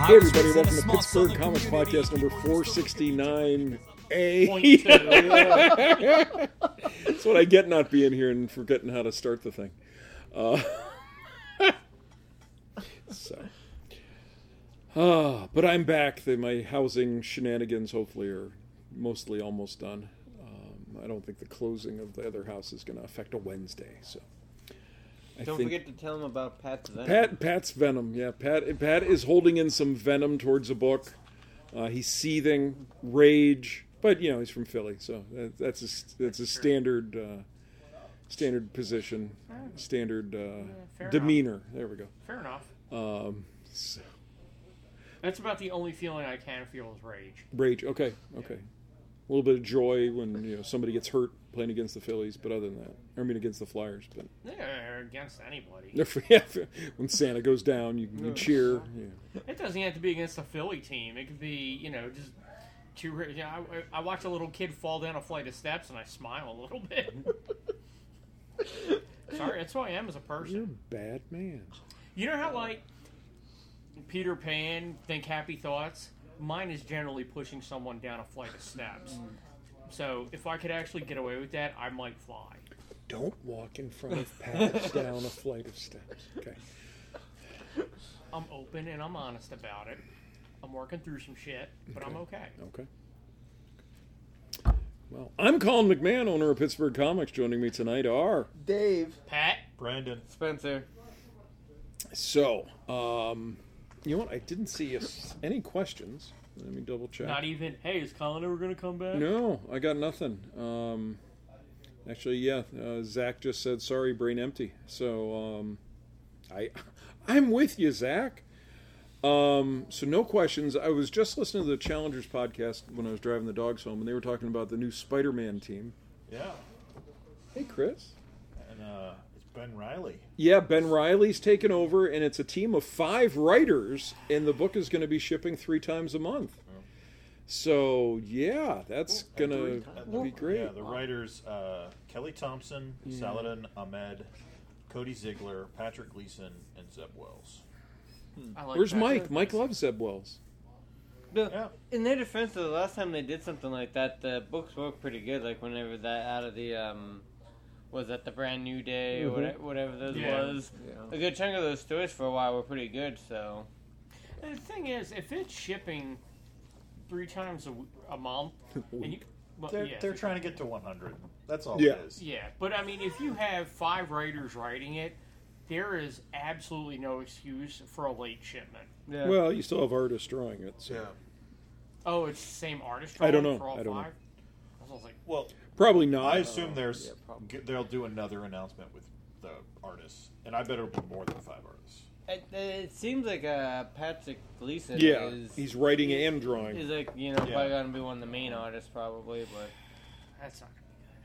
Hey everybody, welcome to Pittsburgh Comics Podcast number 469A. That's what I get not being here and forgetting how to start the thing. But I'm back. My housing shenanigans hopefully are mostly almost done. I don't think the closing of the other house is going to affect a Wednesday, so... Don't forget to tell him about Pat's Venom. Pat's Venom, yeah. Pat is holding in some venom towards a book. He's seething, rage, but he's from Philly, so that's a standard position, standard demeanor. Enough. There we go. Fair enough. So. That's about the only feeling I can feel is rage. Rage, okay. A little bit of joy when somebody gets hurt playing against the Phillies, but other than that, against the Flyers, but against anybody. Yeah, when Santa goes down, you cheer. Yeah. It doesn't have to be against a Philly team. It could be, just too. I watch a little kid fall down a flight of steps and I smile a little bit. Sorry, that's who I am as a person. You're a bad man. You know how Peter Pan think happy thoughts? Mine is generally pushing someone down a flight of steps. So if I could actually get away with that, I might fly. Don't walk in front of Pat down a flight of steps. Okay. I'm open and I'm honest about it. I'm working through some shit, but I'm okay. Okay. Well, I'm Colin McMahon, owner of Pittsburgh Comics. Joining me tonight are... Dave. Pat. Brandon. Spencer. So, you know what? I didn't see any questions. Let me double check. Not even, hey, is Colin ever going to come back? No, I got nothing. Actually, yeah, Zach just said, sorry, brain empty. So, I'm with you, Zach. So no questions. I was just listening to the Challengers podcast when I was driving the dogs home, and they were talking about the new Spider-Man team. Yeah. Hey, Chris. And it's Ben Reilly. Yeah, Ben Reilly's taken over, and it's a team of 5 writers, and the book is going to be shipping 3 times a month. Oh. So, yeah, that's going to be great. Yeah, the writers, Kelly Thompson, Saladin Ahmed, Cody Ziegler, Patrick Gleason, and Zeb Wells. Where's Mike? Mike loves Zeb Wells. In their defense, the last time they did something like that, the books were pretty good. Like whenever that out of the... was that the Brand New Day or whatever those was? Yeah. A good chunk of those stories for a while were pretty good. So, and the thing is, if it's shipping 3 times a month, and they're trying to get to 100. That's all it is. Yeah, but I mean, if you have 5 writers writing it, there is absolutely no excuse for a late shipment. Yeah. Well, you still have artists drawing it. So. Yeah. Oh, it's the same artist drawing for I all 5? don't know. I was like, well, probably not. I assume they'll do another announcement with the artists, and I bet it'll be more than 5 artists. It seems like Patrick Gleason he's writing and drawing. He's like, probably going to be one of the main artists, probably, but... That's not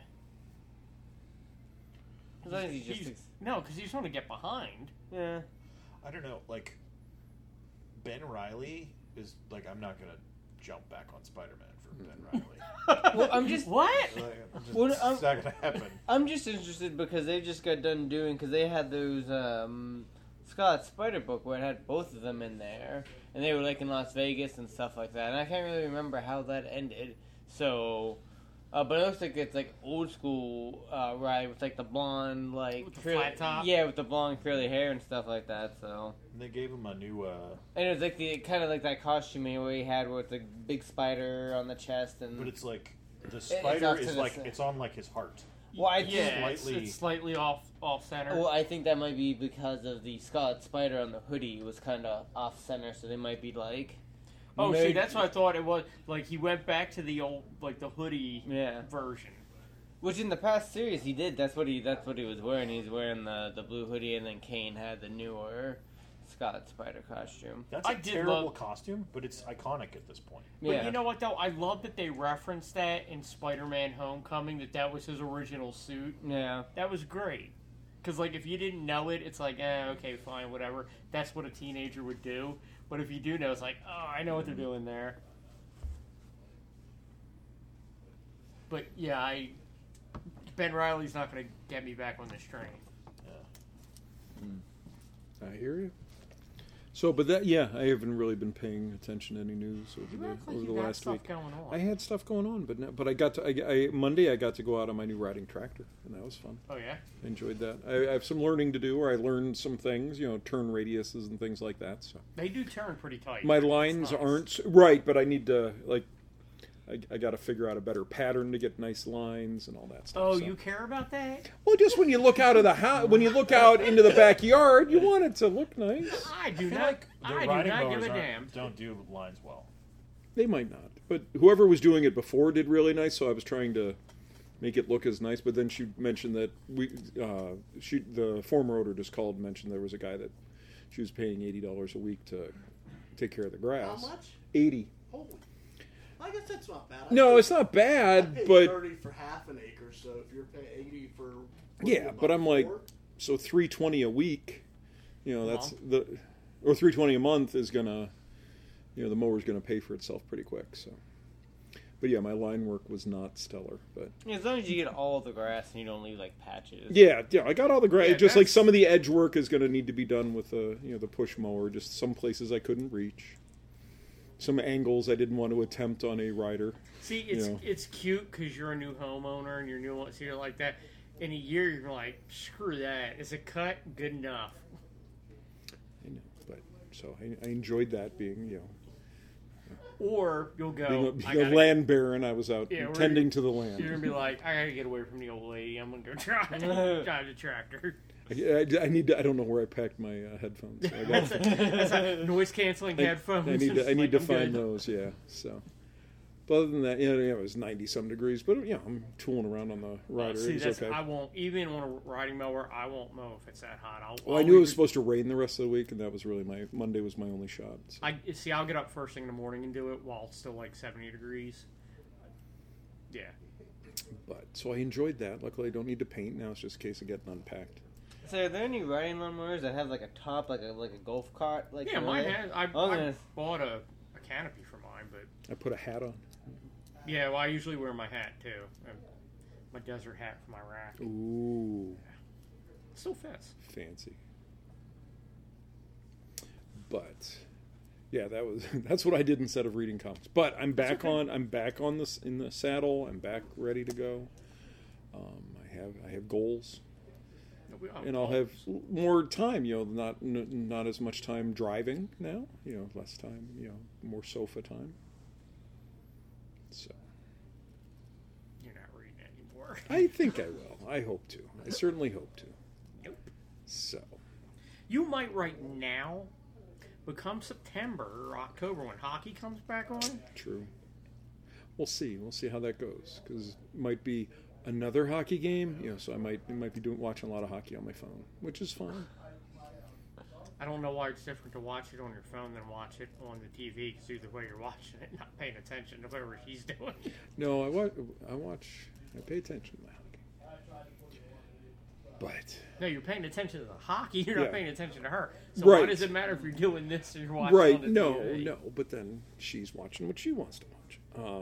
going to be good. No, because he's trying to get behind. Yeah. I don't know, Ben Reilly is, I'm not going to jump back on Spider-Man for Ben Reilly. Well, I'm just... What? It's not going to happen. I'm just interested because they just got done doing... Because they had those Scott Spider book where it had both of them in there. And they were, in Las Vegas and stuff like that. And I can't really remember how that ended. So... but it looks like it's old school ride with the blonde with the flat top. Yeah, with the blonde curly hair and stuff like that. So and they gave him a new. And it was the kind of that costume where he had with the big spider on the chest and. But it's the spider is it's on his heart. Well, it's slightly off center. Well, I think that might be because of the Scott Spider on the hoodie was kind of off center, so they might be Oh, see, that's what I thought it was. He went back to the old, the hoodie version. Which in the past series he did. That's what he was wearing. He's wearing the blue hoodie, and then Kane had the newer Scott Spider costume. That's a terrible costume, but it's iconic at this point. But you know what, though? I love that they referenced that in Spider-Man Homecoming, that was his original suit. Yeah. That was great. Because, if you didn't know it, it's okay, fine, whatever. That's what a teenager would do. But if you do know, it's I know what they're doing there. But, yeah, Ben Reilly's not going to get me back on this train. Yeah. I hear you. So, but that, yeah, I haven't really been paying attention to any news over the last week. Going on. I had stuff going on, but I got to Monday. I got to go out on my new riding tractor, and that was fun. Oh yeah. I enjoyed that. I have some learning to do, where I learned some things, turn radiuses and things like that. So They do turn pretty tight. my It's lines nice. aren't right, but I need to I got to figure out a better pattern to get nice lines and all that stuff. Oh, so. you care about that? Well, just when you look out of the house, when you look out into the backyard, you want it to look nice. I do I feel not. like the I do riding not give mowers a damn. don't do lines well. They might not, but whoever was doing it before did really nice. So I was trying to make it look as nice. But then she mentioned that the former owner just called and mentioned there was a guy that she was paying $80 a week to take care of the grass. How much? 80. Holy. I guess that's not bad. No, it's not I bad, paid but 30 for half an acre, so if you're paying 80 for yeah. But I'm like, four? so $320 a week. That's or $320 a month is gonna, the mower's gonna pay for itself pretty quick. So, but yeah, my line work was not stellar, but As long as you get all the grass and you don't leave like patches. yeah, I got all the grass. Yeah, just like that's- some of the edge work is gonna need to be done with the push mower. Just some places I couldn't reach. Some angles I didn't want to attempt on a rider. See, it's cute because you're a new homeowner and you're new ones here like that. In a year, you're like, screw that. Is it cut? Good enough. I know, but so I enjoyed that being Or you'll go. being I a gotta- land baron. I was out Yeah, tending to the land. You're gonna be like, I gotta get away from the old lady. I'm gonna go drive the tractor. I need to. I don't know where I packed my headphones. So I got, That's like noise canceling headphones. I need It's to like, I'm find good. those. Yeah. So, but other than that, it was 90-some degrees. But I'm tooling around on the rider. See, it was that's, okay. I won't even on a riding mower. I won't mow if it's that hot. Well, I knew it was supposed to rain the rest of the week, and that was really Monday was my only shot. So. I'll get up first thing in the morning and do it while it's still like 70 degrees. Yeah. But so I enjoyed that. Luckily, I don't need to paint now. It's just a case of getting unpacked. So are there any riding lawnmowers that have like a top, like a golf cart? Like Yeah, mine has. I yeah. bought a canopy for mine, but I put a hat on. yeah, well, I usually wear my hat too. My desert hat for my rack. Ooh, It still fits. fancy. But yeah, that's what I did instead of reading comics. But I'm back on this in the saddle. I'm back ready to go. I have goals. And I'll have more time, not as much time driving now, less time, more sofa time. So You're not reading anymore. I think I will. I hope to. I certainly hope to. Nope. So You might right now, but come September or October when hockey comes back on. true. We'll see. We'll see how that goes because it might be another hockey game. So I might be watching a lot of hockey on my phone, which is fine. I don't know why it's different to watch it on your phone than watch it on the TV, because either way you're watching it, not paying attention to whatever she's doing. No, I pay attention to the hockey. But No, you're paying attention to the hockey. You're not Yeah. paying attention to her. So Right. why does it matter if you're doing this or you're watching on the TV? no, but then she's watching what she wants to watch.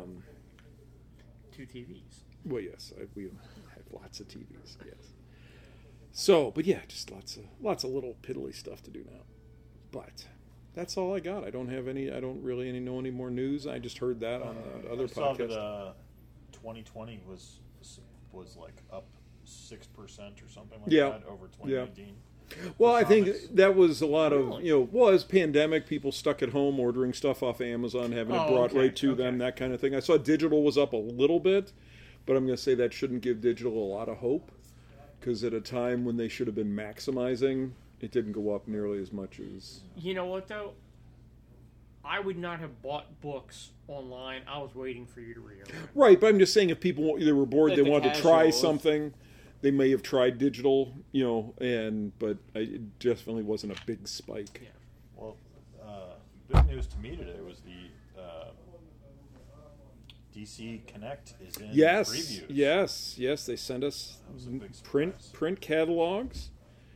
Two TVs. Well, yes, we have lots of TVs. Yes. So, but yeah, just lots of little piddly stuff to do now. But that's all I got. I don't really know any more news. I just heard that on the other I saw podcast. that 2020 was like up 6% or something like Yeah. that over 2019. Well, I think comics. that was a lot of, Really? was pandemic, people stuck at home ordering stuff off Amazon, having it brought right to them, that kind of thing. I saw digital was up a little bit, but I'm going to say that shouldn't give digital a lot of hope, because at a time when they should have been maximizing, it didn't go up nearly as much as... You know what, though? I would not have bought books online. I was waiting for you to read them. Right, but I'm just saying if people they were bored, Like they the wanted to try casuals. something, they may have tried digital, but it definitely wasn't a big spike. Yeah. Well, big news to me today was the DC Connect is in previews. Yes, they sent us was a big print surprise. catalogs.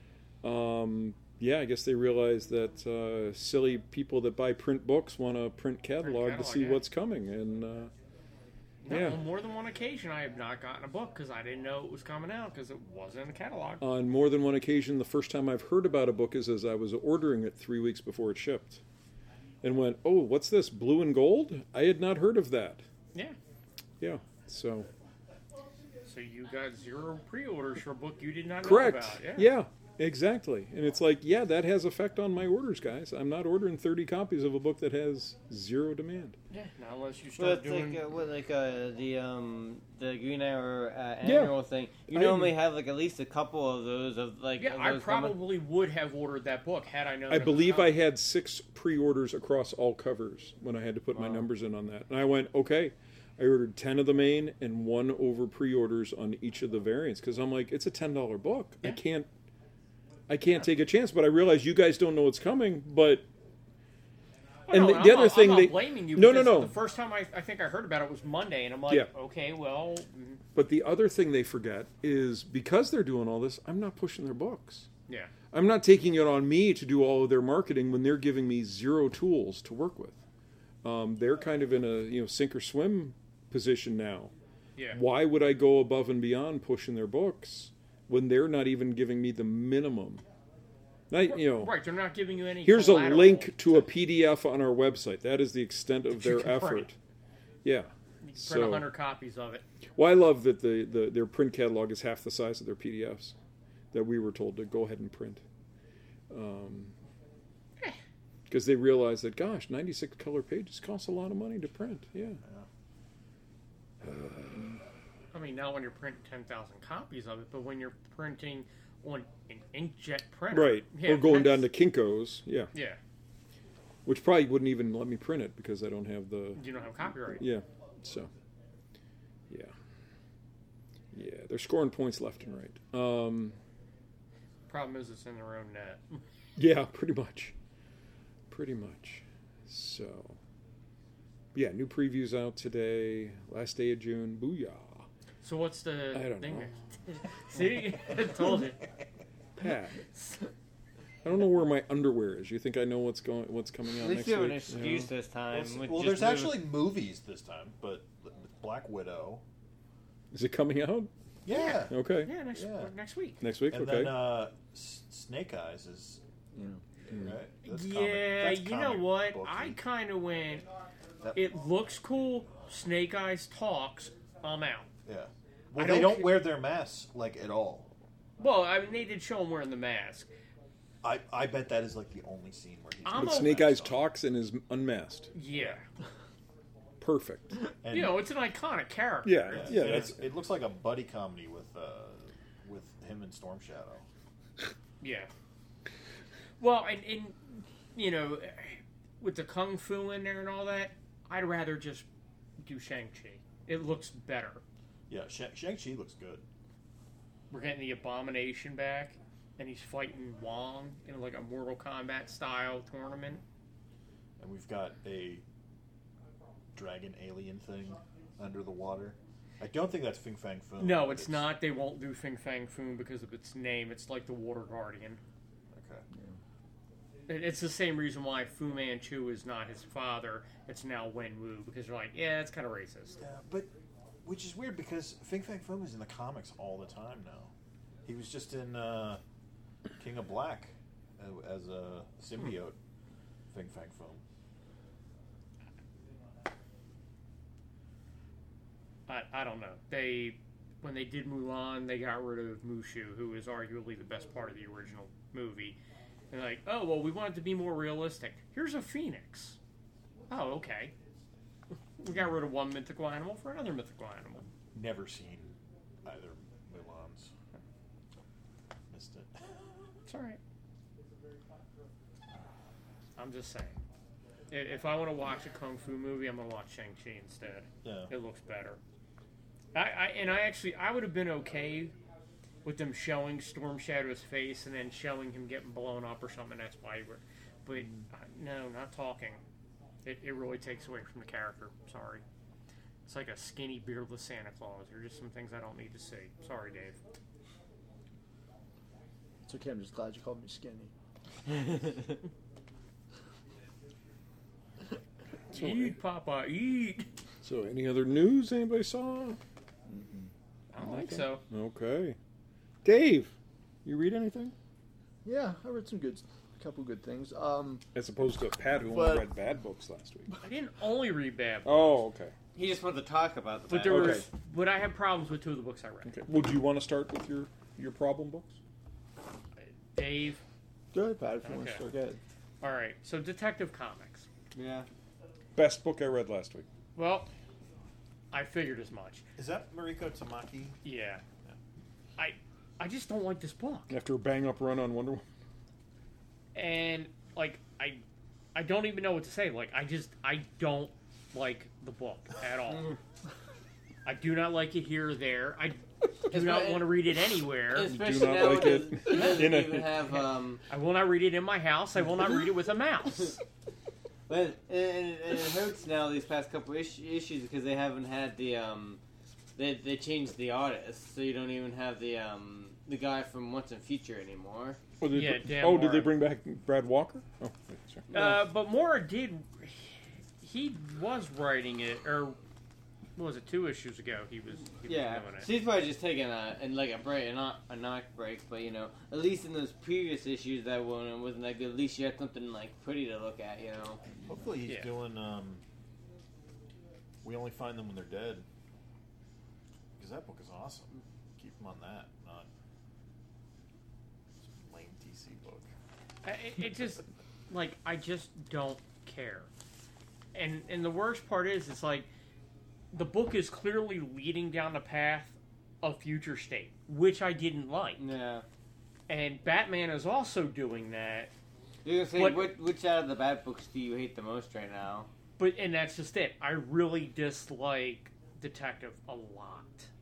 I guess they realized that silly people that buy print books want a print catalog to catalog, see yeah. what's coming, and Yeah. On more than one occasion, I have not gotten a book because I didn't know it was coming out because it wasn't in the catalog. On more than one occasion, the first time I've heard about a book is as I was ordering it 3 weeks before it shipped. And went, oh, what's this, Blue and Gold? I had not heard of that. Yeah. Yeah, so... So you got 0 pre-orders for a book you did not Correct. know about. Yeah, exactly. And it's like, yeah, that has effect on my orders, guys. I'm not ordering 30 copies of a book that has 0 demand. Yeah, not unless you Well, start it's doing... the Green Arrow annual thing. You normally have like at least a couple of those Yeah, of I those probably would have ordered that book had I known. I it was believe coming. I had 6 pre-orders across all covers when I had to put my numbers in on that. And I went, okay. I ordered 10 of the main and 1 over pre-orders on each of the variants because I'm like, it's a $10 book. Yeah. I can't take a chance. But I realize you guys don't know what's coming. But Well, and no, the I'm other not, thing I'm they not blaming you. no The first time I think I heard about it was Monday, and I'm like, Yeah. okay, well, But the other thing they forget is because they're doing all this, I'm not pushing their books. yeah, I'm not taking it on me to do all of their marketing when they're giving me 0 tools to work with. They're kind of in a sink or swim position now. yeah. Why would I go above and beyond pushing their books when they're not even giving me the minimum? Right, they're not giving you any. Here's a collateral. link to a PDF on our website. That is the extent of You their can effort. print. Yeah. Print So, 100 copies of it. well, I love that their print catalog is half the size of their PDFs that we were told to go ahead and print. Because they realize that, gosh, 96 color pages costs a lot of money to print. Yeah. I mean, not when you're printing 10,000 copies of it, but when you're printing on an inkjet printer, Right. Yeah, Or going down that's- to Kinko's. Yeah. Yeah, Which probably wouldn't even let me print it because I don't have the... you don't have copyright. Yeah. So, yeah. Yeah, they're scoring points left and right. Problem is, it's in their own net. Yeah, pretty much. Pretty much. So, yeah, new previews out today. Last day of June. Booyah. So what's the I don't thing? know. See, I told you. Pat. I don't know where my underwear is. You think I know what's coming out At least next you have an week? excuse No. this time. with Well, just there's moving- actually movies this time, but Black Widow. Is it coming out? Yeah. Okay. Yeah, next week. Next week? And Okay. then Snake Eyes is right. That's Yeah, comic- that's you know comic what? booky. I kind of went. That- It looks cool. Snake Eyes talks. I'm out. Yeah. I Well, don't they don't ca- wear their masks like at all. Well, I mean, they did show him wearing the mask. I bet that is like the only scene where he's. I'm But a- Snake Eyes talks and is unmasked. Yeah, Perfect. And, you know, it's an iconic character. Yeah, yeah, yeah. and That's, it looks like a buddy comedy with him and Storm Shadow. Yeah. Well, and you know, with the kung fu in there and all that, I'd rather just do Shang-Chi. It looks better. Yeah, Shang-Chi looks good. We're getting the Abomination back, and he's fighting Wong in like a Mortal Kombat style tournament. And we've got a dragon alien thing under the water. I don't think that's Fing Fang Foom. No, but it's not. They won't do Fing Fang Foom because of its name. It's like the Water Guardian. Okay. It's the same reason why Fu Manchu is not his father. It's now Wen Wu because they're like, yeah, it's kind of racist. Yeah, but which is weird because Fing Fang Foom is in the comics all the time now. He was just in King of Black as a symbiote. Fing Fang Foom. I don't know. When they did Mulan, they got rid of Mushu, who is arguably the best part of the original movie. And like, oh well, we want it to be more realistic. Here's a phoenix. Oh, okay. We got rid of one mythical animal for another mythical animal. Never seen either Mulans. Missed it. It's all right. I'm just saying. If I want to watch a kung fu movie, I'm gonna watch Shang-Chi instead. Yeah. It looks better. I would have been okay with them showing Storm Shadow's face and then showing him getting blown up or something. That's why but no, not talking. It really takes away from the character. Sorry. It's like a skinny, beardless Santa Claus. There are just some things I don't need to see. Sorry, Dave. It's okay, I'm just glad you called me skinny. Eat, Papa, eat. So, any other news anybody saw? I don't think so. Okay. Dave, you read anything? Yeah, I read some couple good things. As opposed to Pat, who But- only read bad books last week. I didn't only read bad books, Oh, okay. He just wanted to talk about the but bad there Okay. was, but I had problems with 2 of the books I read. Okay. Well, do you want to start with your problem books? Dave, Go ahead, Pat, if you want to Okay. start. Go ahead. all right. So Detective Comics. Yeah. Best book I read last week. Well, I figured as much. Is that Mariko Tamaki? Yeah. I just don't like this book. After a bang-up run on Wonder Woman. And like I don't even know what to say. Like I don't like the book at all. I do not like it here or there. I do not want to read it anywhere. Especially not now like it it doesn't in a- even have I will not read it in my house. I will not read it with a mouse. But and it hurts now these past couple issues because they haven't had the they changed the artist, so you don't even have the guy from Once and Future anymore. Oh, did Yeah, they, Dan oh, did they Mora. bring back Brad Walker? Oh, sorry. But Mora did. He was writing it, or what was it? 2 issues ago, he was Yeah, doing it. so he's probably just taking a break, not a knock break, but you know, at least in those previous issues that one wasn't that good. At least you had something like pretty to look at, you know. Hopefully he's Yeah. doing. We only find them when they're dead. Because that book is awesome. Keep him on that, not some lame DC book. It just like I just don't care. And the worst part is, it's like the book is clearly leading down the path of Future State, which I didn't like. Yeah. And Batman is also doing that. You're gonna say What- which out of the bad books do you hate the most right now? And that's just it. I really dislike Detective a lot.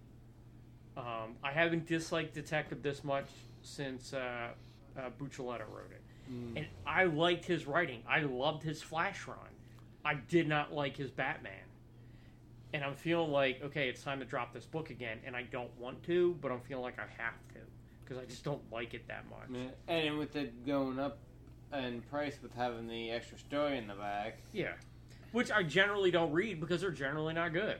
I haven't disliked Detective this much since Buccioletta wrote it. And I liked his writing. I loved his Flash run. I did not like his Batman. And I'm feeling like, okay, it's time to drop this book again. And I don't want to, but I'm feeling like I have to. Because I just don't like it that much. Yeah. And with it going up in price with having the extra story in the back. Yeah. Which I generally don't read because they're generally not good.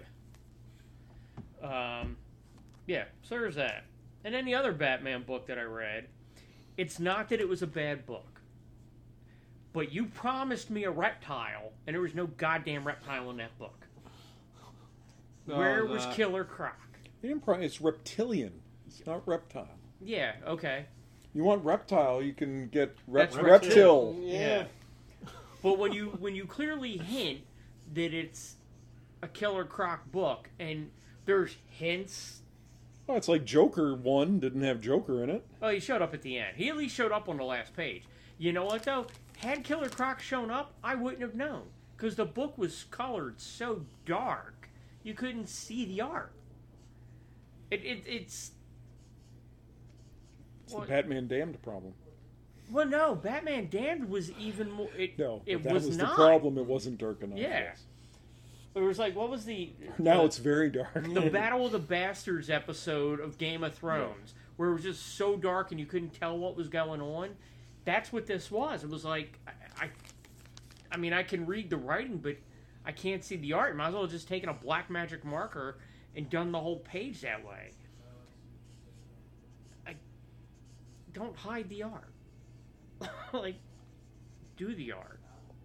Yeah, so there's that. And any other Batman book that I read, it's not that it was a bad book. But you promised me a reptile, and there was no goddamn reptile in that book. Where was Killer Croc? It's reptilian. It's not reptile. Yeah, okay. You want reptile, you can get That's reptile. Yeah. But when you clearly hint that it's a Killer Croc book, and there's hints. Oh, it's like Joker 1 didn't have Joker in it. Oh, he showed up at the end. He at least showed up on the last page. You know what, though? Had Killer Croc shown up, I wouldn't have known. Because the book was colored so dark, you couldn't see the art. It's... It's the Batman Damned problem. Well, no, Batman Damned was even more... No, it that was not. the problem. It wasn't dark enough. Yeah. Yes. It was like, what was the... Now it's very dark. The Battle of the Bastards episode of Game of Thrones, where it was just so dark and you couldn't tell what was going on. That's what this was. It was like, I mean, I can read the writing, but I can't see the art. Might as well have just taken a black magic marker and done the whole page that way. Don't hide the art. Like, do the art.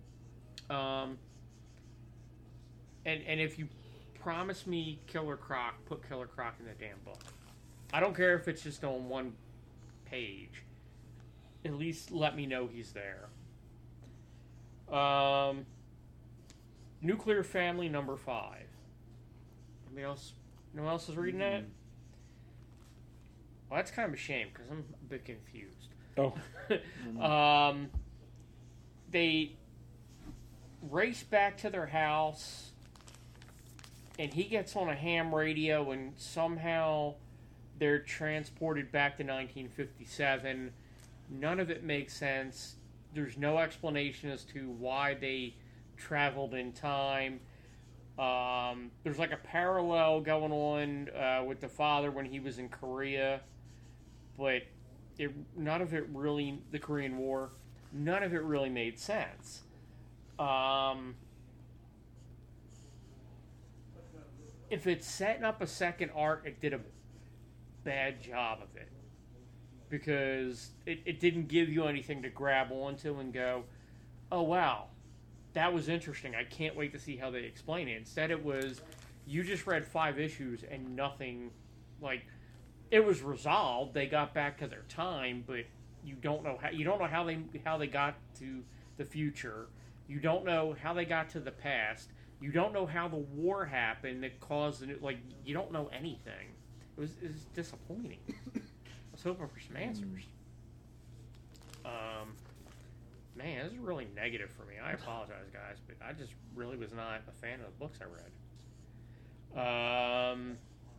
And if you promise me Killer Croc, put Killer Croc in the damn book. I don't care if it's just on one page. At least let me know he's there. Nuclear Family number 5. Anybody else? No one else is reading that? Well, that's kind of a shame because I'm a bit confused. Oh. They race back to their house, and he gets on a ham radio, and somehow they're transported back to 1957. None of it makes sense. There's no explanation as to why they traveled in time. There's like a parallel going on with the father when he was in Korea, but none of it really, the Korean War, none of it really made sense. if it's setting up a second arc, it did a bad job of it. Because it didn't give you anything to grab onto and go, oh, wow, that was interesting. I can't wait to see how they explain it. Instead, it was, you just read 5 issues and nothing, like, it was resolved. They got back to their time, but you don't know how they got to the future. You don't know how they got to the past. You don't know how the war happened that caused it. Like, you don't know anything. It was disappointing. I was hoping for some answers. Man, this is really negative for me. I apologize, guys, but I just really was not a fan of the books I read.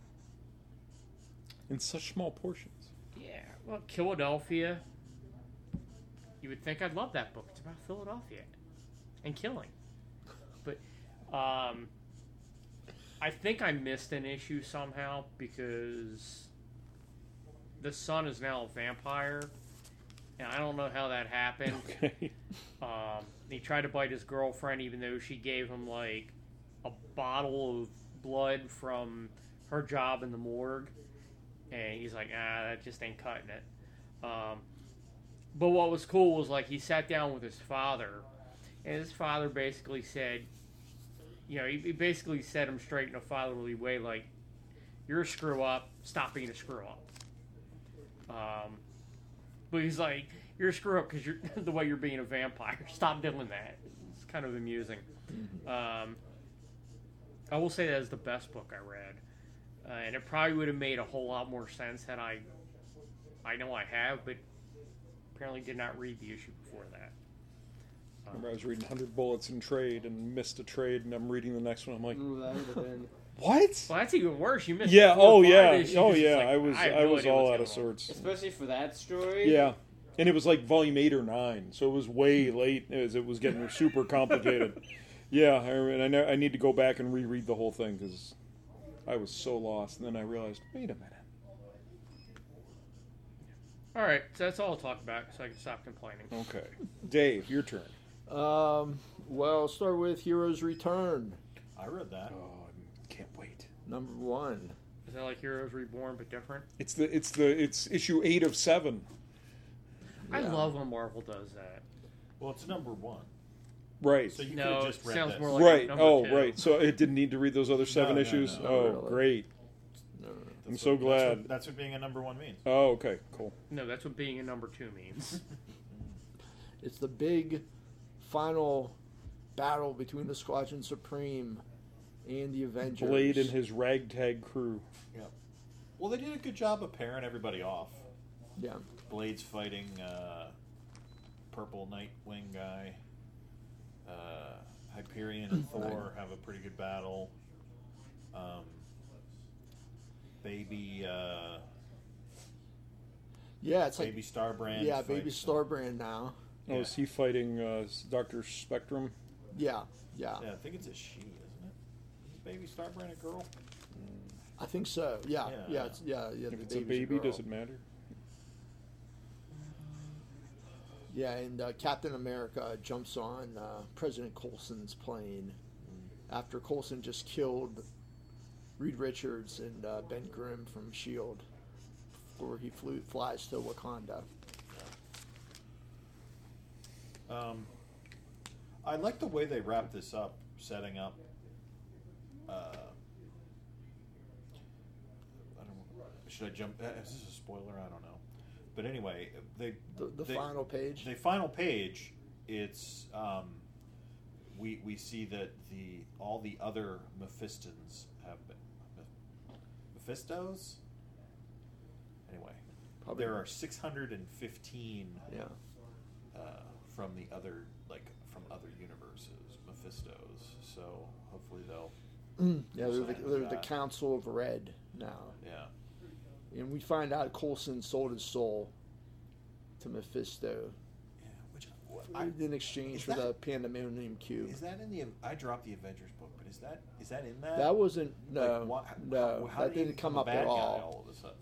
In such small portions. Yeah, well, Philadelphia. You would think I'd love that book. It's about Philadelphia and killing. But I think I missed an issue somehow because the son is now a vampire. And I don't know how that happened. Okay. He tried to bite his girlfriend even though she gave him, like, a bottle of blood from her job in the morgue. And he's like, that just ain't cutting it. But what was cool was, like, he sat down with his father. And his father basically said, you know, he basically set him straight in a fatherly way, like, you're a screw-up, stop being a screw-up. But he's like, you're a screw-up because you're the way you're being a vampire. Stop doing that. It's kind of amusing. I will say that is the best book I read. And it probably would have made a whole lot more sense had I know I have, but apparently did not read the issue before that. Remember, I was reading 100 Bullets in Trade and missed a trade, and I'm reading the next one. I'm like, Ooh, that would have been. what? Well, that's even worse. You missed. Yeah. 4 or 5 Yeah. issues. Oh It's yeah. like, I was have no idea all what's out of going on. sorts. Especially for that story. Yeah. And it was like volume 8 or 9, so it was way late as it was getting super complicated. Yeah, and I need to go back and reread the whole thing because I was so lost. And then I realized, wait a minute. All right, so that's all I'll talk about, so I can stop complaining. Okay, Dave, your turn. Well, start with Heroes Return, I read that. Oh, I can't wait. number 1. Is that like Heroes Reborn but different? It's issue 8 of 7. I Yeah. love when Marvel does that. Well, it's number 1. Right. So you could No, have it just read sounds this. more like Right. number Oh, 2. right. So it didn't need to read those other 7 no, issues. no. Oh, Really. great. No. I'm so glad. That's what being a number 1 means. Oh, okay, cool. No, that's what being a number 2 means. It's the big final battle between the Squadron Supreme and the Avengers. Blade and his ragtag crew. Yeah. Well, they did a good job of pairing everybody off. Yeah. Blade's fighting Purple Nightwing guy. Hyperion and Thor have a pretty good battle. Baby Yeah, it's Baby Starbrand. yeah, Baby fights- Starbrand now. Oh, is he fighting Dr. Spectrum? Yeah. Yeah, I think it's a she, isn't it? Is Baby Starbrand a girl? I think so. Yeah. Yeah. Yeah. It's, yeah. If the it's a baby's baby, girl. does it matter? Yeah, and Captain America jumps on President Coulson's plane after Coulson just killed Reed Richards and Ben Grimm from S.H.I.E.L.D. before he flies to Wakanda. I like the way they wrap this up, setting up. I don't know. Should I jump? Is this a spoiler? I don't know. But anyway, The they- final page. The final page. It's we see that all the other Mephistons have been Mephistos. Anyway, Probably. there are 615 Yeah. from the other from other universes, Mephistos. So hopefully they'll Yeah, they're the Council of Red now. yeah. And we find out Coulson sold his soul to Mephisto Yeah, which in exchange is for that- the Pandemonium Cube. is that in the? I dropped the Avengers book, but is that in that? That wasn't no, Like, no. how That did he didn't come become a up bad at guy all. of a sudden?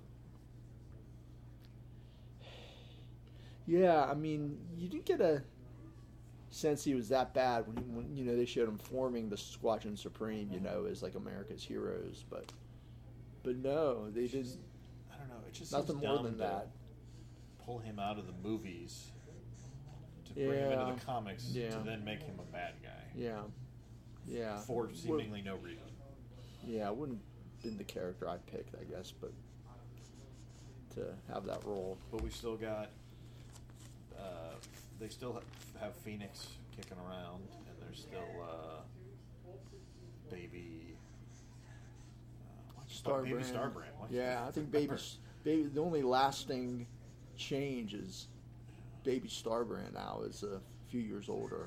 Yeah, I mean, you didn't get a sense he was that bad when you know they showed him forming the Squadron Supreme, you know, as like America's heroes, but no, they did I don't know. It just nothing seems more dumb than to that. pull him out of the movies to bring him Yeah. into the comics Yeah. to then make him a bad guy Yeah, for seemingly no reason. yeah, it wouldn't have been the character I picked, I guess, but to have that role. But we still got. They still have Phoenix kicking around, and there's still baby. Baby Starbrand. Why- Yeah, I think baby. The only lasting change is baby Starbrand now is a few years older.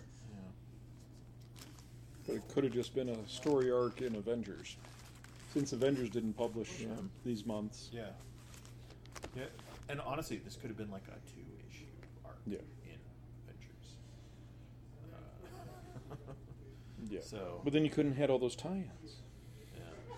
Yeah. It could have just been a story arc in Avengers, since Avengers didn't publish Yeah. these months. Yeah. Yeah. And honestly, this could have been like a 2-issue arc Yeah. in Avengers. Yeah. So. But then you couldn't have had all those tie-ins. Yeah.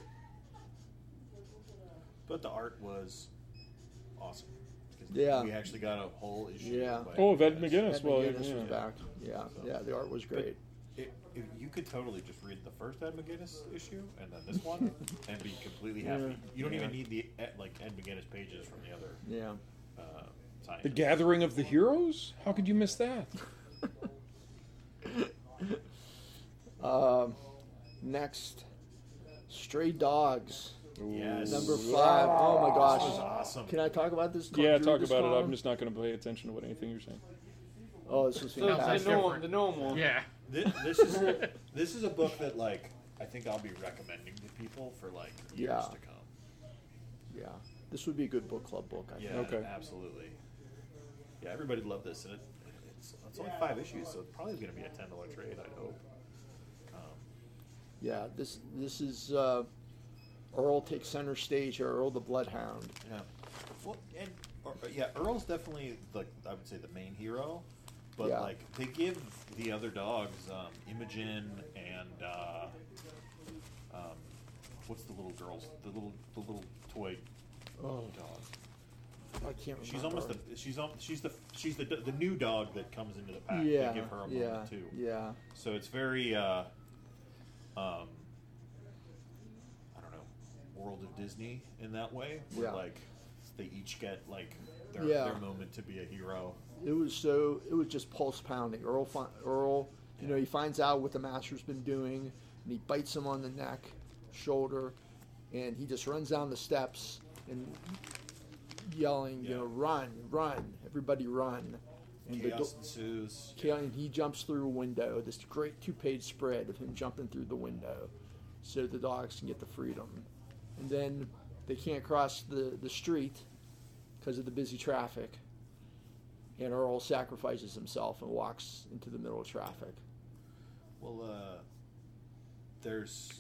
But the art was awesome. 'Cause Yeah. We actually got a whole issue. Yeah. by Oh, of Ed McGinnis. McGinnis. Ed well, McGuinness yeah. was back. Yeah, So- yeah, the art was great. You could totally just read the first Ed McGuinness issue and then this one and be completely happy. Yeah. You don't even Yeah. need the Ed McGuinness pages from the other Yeah. tie-ins. The Gathering of the Heroes? How could you miss that? Next, Stray Dogs, Yes. number 5. Oh my This gosh, was awesome. Can I talk about this? Yeah, Drew, talk this about it. I'm column? just not going to pay attention to what anything you're saying. Oh, this was So it's fantastic. the normal. Yeah. This is a book that like I think I'll be recommending to people for like years Yeah. to come. Yeah, this would be a good book club book. I think. Yeah, Okay. absolutely. Yeah, everybody loved this, and it's only 5 issues, so it's probably going to be a $10 trade. I'd hope. Yeah, this is Earl takes center stage here. Earl the Bloodhound. Yeah. Well, and Earl's definitely like I would say the main hero, but Yeah. like they give the other dogs, Imogen and what's the little girl's the little toy Oh, dog. I can't remember. She's almost she's the new dog that comes into the pack. Yeah, They give her a yeah, moment too. yeah. So it's very I don't know, World of Disney in that way, where Yeah. like they each get like their Yeah. moment to be a hero. It was just pulse pounding. Earl, you know, he finds out what the master's been doing, and he bites him on the neck, shoulder, and he just runs down the steps and yelling, you Yeah. know, run, run, everybody run. And Chaos ensues. and he jumps through a window. This great 2-page spread of him jumping through the window, so the dogs can get the freedom. And then they can't cross the street because of the busy traffic. And Earl sacrifices himself and walks into the middle of traffic. Well, there's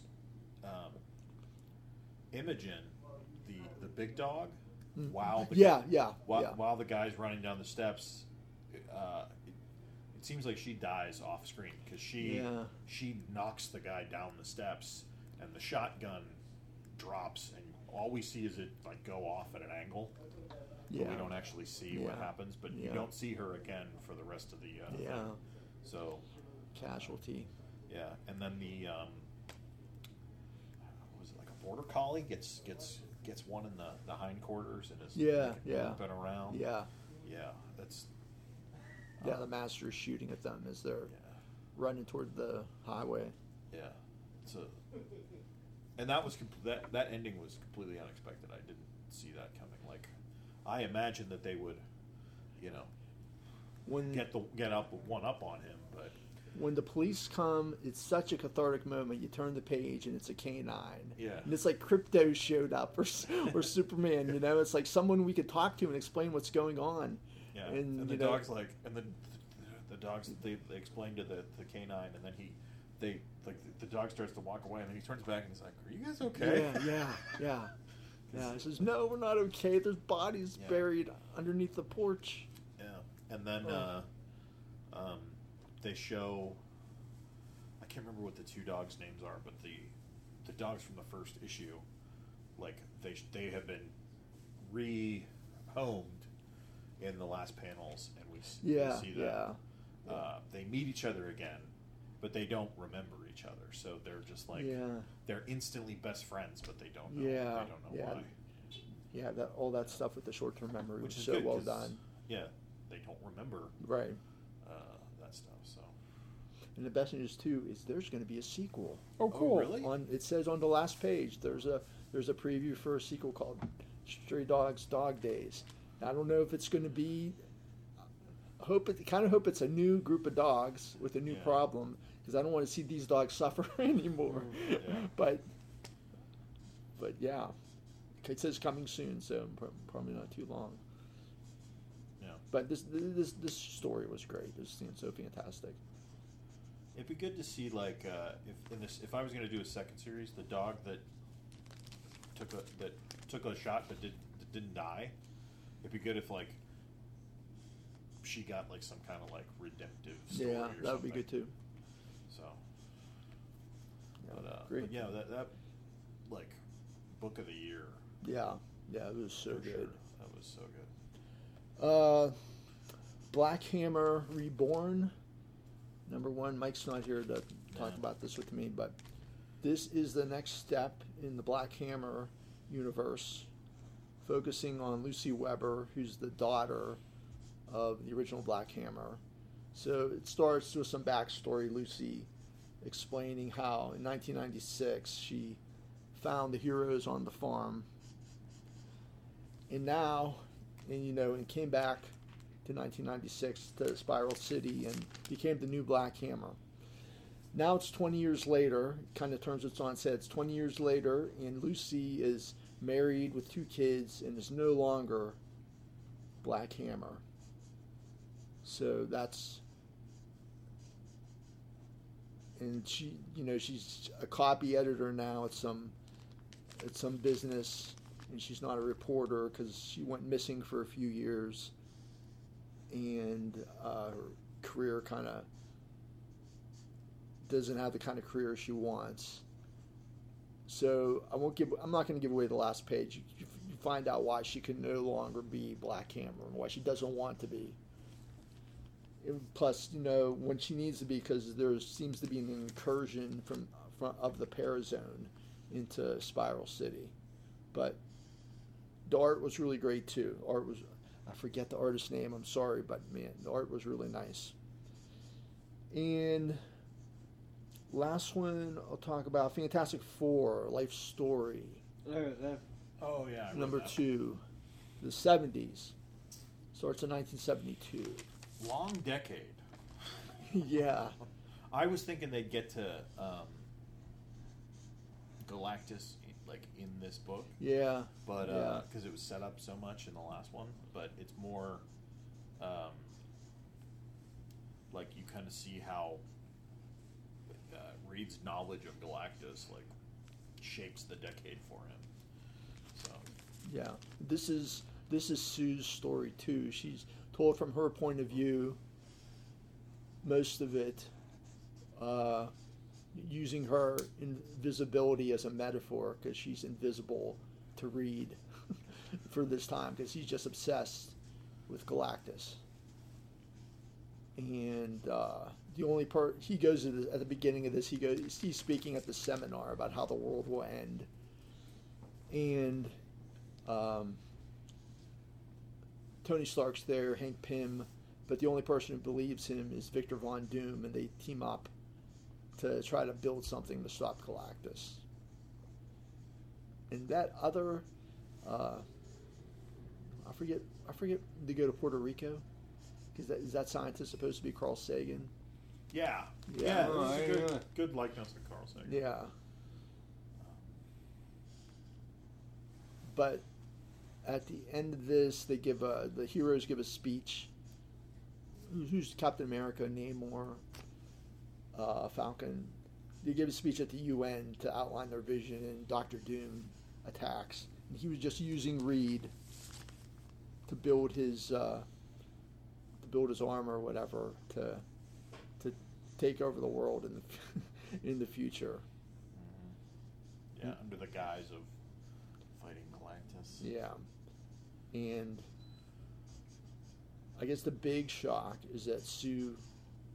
Imogen, the big dog. While the while the guy's running down the steps, it seems like she dies off screen because she knocks the guy down the steps, and the shotgun drops, and all we see is it like go off at an angle. But we don't actually see what happens, but you don't see her again for the rest of the thing. So Casualty. yeah, and then the what was it, like a border collie gets one in the hindquarters and is moving around. Yeah. That's The master is shooting at them as they're running toward the highway. yeah. And that was that ending was completely unexpected. I didn't see that coming. Like I imagined that they would, you know, get one up on him, but when the police come, it's such a cathartic moment. You turn the page and it's a canine. Yeah. And it's like Crypto showed up or Superman, you know? It's like someone we could talk to and explain what's going on. yeah. And, the dog's like, and the dogs they explain to the canine, and then the dog starts to walk away, and then he turns back and he's like, "Are you guys okay?" Yeah. He says, "No, we're not okay. There's bodies buried underneath the porch." Yeah. And then they show, I can't remember what the 2 dogs' names are, but the dogs from the first issue, like they have been rehomed in the last panels, and we see that they meet each other again, but they don't remember each other. So they're just like they're instantly best friends, but they don't know. They don't know why. Yeah, all that stuff with the short-term memory Which was is so good, well 'cause, done. Yeah, they don't remember Right. that stuff. So And the best news too is there's going to be a sequel. Oh, cool. really? It says on the last page there's a preview for a sequel called Stray Dogs Dog Days. I don't know if it's going to be. Hope it's a new group of dogs with a new problem, because I don't want to see these dogs suffer anymore. Yeah. But yeah, it says coming soon, so probably not too long. Yeah. But this story was great. This seemed so fantastic. It'd be good to see, like, if I was going to do a second series, the dog that took a shot but didn't die. It'd be good if, like, she got, like, some kind of, like, redemptive story. Yeah, or that would be something. good too. So, Yeah, but great. yeah, that like book of the year. Yeah, it was so for good. sure. That was so good. Black Hammer Reborn. Number 1, Mike's not here to talk about this with me, but this is the next step in the Black Hammer universe, focusing on Lucy Weber, who's the daughter of the original Black Hammer. So it starts with some backstory. Lucy explaining how in 1996 she found the heroes on the farm, and came back to 1996 to Spiral City and became the new Black Hammer. Now it's 20 years later, kind of turns its on its head. It's 20 years later, and Lucy is married with 2 kids and is no longer Black Hammer. So and she's a copy editor now at some business, and she's not a reporter because she went missing for a few years, and her career kind of doesn't have the kind of career she wants. So I'm not going to give away the last page. You find out why she can no longer be Black Hammer and why she doesn't want to be. Plus, when she needs to be, because there seems to be an incursion of the Parazone into Spiral City. But the art was really great too. I forget the artist's name, I'm sorry, but man, the art was really nice. And last one I'll talk about, Fantastic Four, Life Story. Oh yeah. I Number read that. 2, the 70s. Starts in 1972. Long decade. Yeah. I was thinking they'd get to Galactus like in this book, Yeah. but Yeah. because it was set up so much in the last one, but it's more like you kind of see how Reed's knowledge of Galactus like shapes the decade for him. So Yeah. This is Sue's story too. She's told from her point of view, most of it using her invisibility as a metaphor, because she's invisible to Reed for this time, because he's just obsessed with Galactus. And the only part he goes at the beginning of this, he's speaking at the seminar about how the world will end, and Tony Stark's there, Hank Pym, but the only person who believes him is Victor Von Doom, and they team up to try to build something to stop Galactus. And that other, I forget. They go to Puerto Rico. Is that scientist supposed to be Carl Sagan? yeah, Yeah. Oh, this I is didn't a know. good likeness of Carl Sagan. Yeah. But at the end of this, the heroes give a speech. Who's Captain America? Namor, Falcon. They give a speech at the UN to outline their vision, and Doctor Doom attacks. And he was just using Reed to build his armor or whatever to take over the world in the future. Yeah, under the guise of fighting Galactus. Yeah. And I guess the big shock is that Sue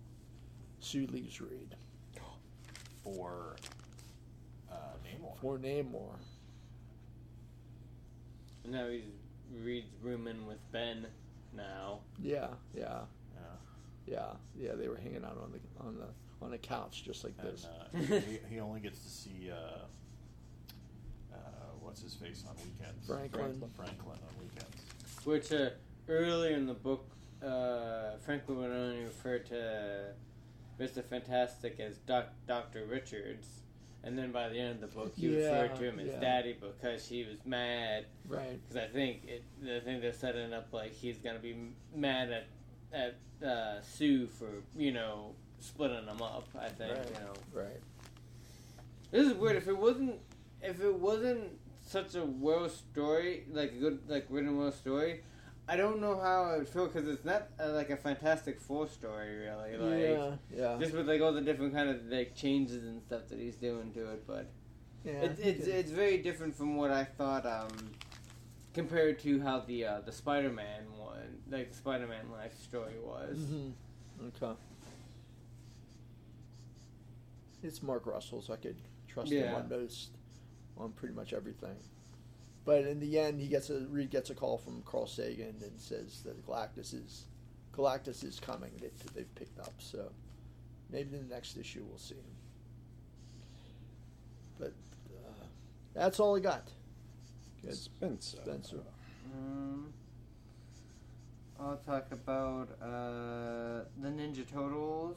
Sue leaves Reed for Namor. for Namor. Now he's Reed's rooming with Ben now. Yeah. Yeah. They were hanging out on the couch just like this. And he only gets to see what's his face on weekends. Franklin on weekends. Which earlier in the book, Franklin would only refer to Mr. Fantastic as Dr. Richards, and then by the end of the book, he referred to him as Daddy because he was mad. Right. Because I think they're setting up like he's gonna be mad at Sue for splitting them up. I think Right. This is weird. If it wasn't such a well story, like a good written well story, I don't know how I would feel because it's not like a Fantastic Four story really. Like, yeah. just with like all the different kind of like changes and stuff that he's doing to it, but it's very different from what I thought. Compared to how the Spider-Man one, like the Spider-Man life story was. Mm-hmm. Okay. It's Mark Russell, so I could trust him on pretty much everything. But in the end, Reed gets a call from Carl Sagan and says that Galactus is coming. They've picked up, so maybe in the next issue we'll see him. But that's all I got. Good. Spencer. I'll talk about the Ninja Turtles.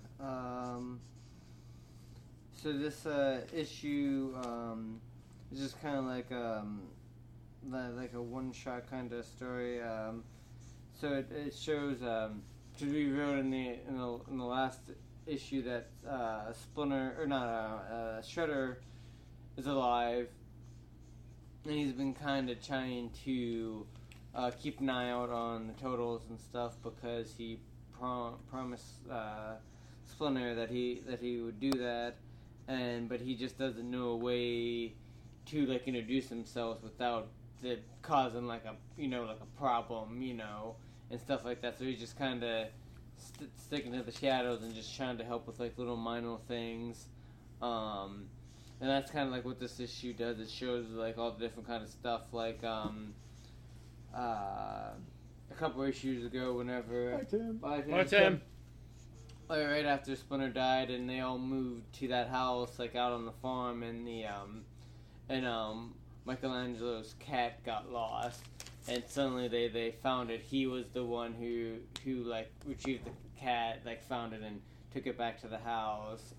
So this issue is just kind of like a one-shot kind of story. So it shows to be revealed in the last issue that Shredder is alive. And he's been kind of trying to keep an eye out on the Turtles and stuff because he promised Splinter that he would do that, but he just doesn't know a way to like introduce himself without it causing like a problem, and stuff like that. So he's just kind of sticking to the shadows and just trying to help with like little minor things. And that's kind of like what this issue does. It shows like all the different kind of stuff. Like a couple issues ago, whenever Bye, Tim. Like right after Splinter died, and they all moved to that house, like out on the farm, and Michelangelo's cat got lost, and suddenly they found it. He was the one who like retrieved the cat, like found it and took it back to the house.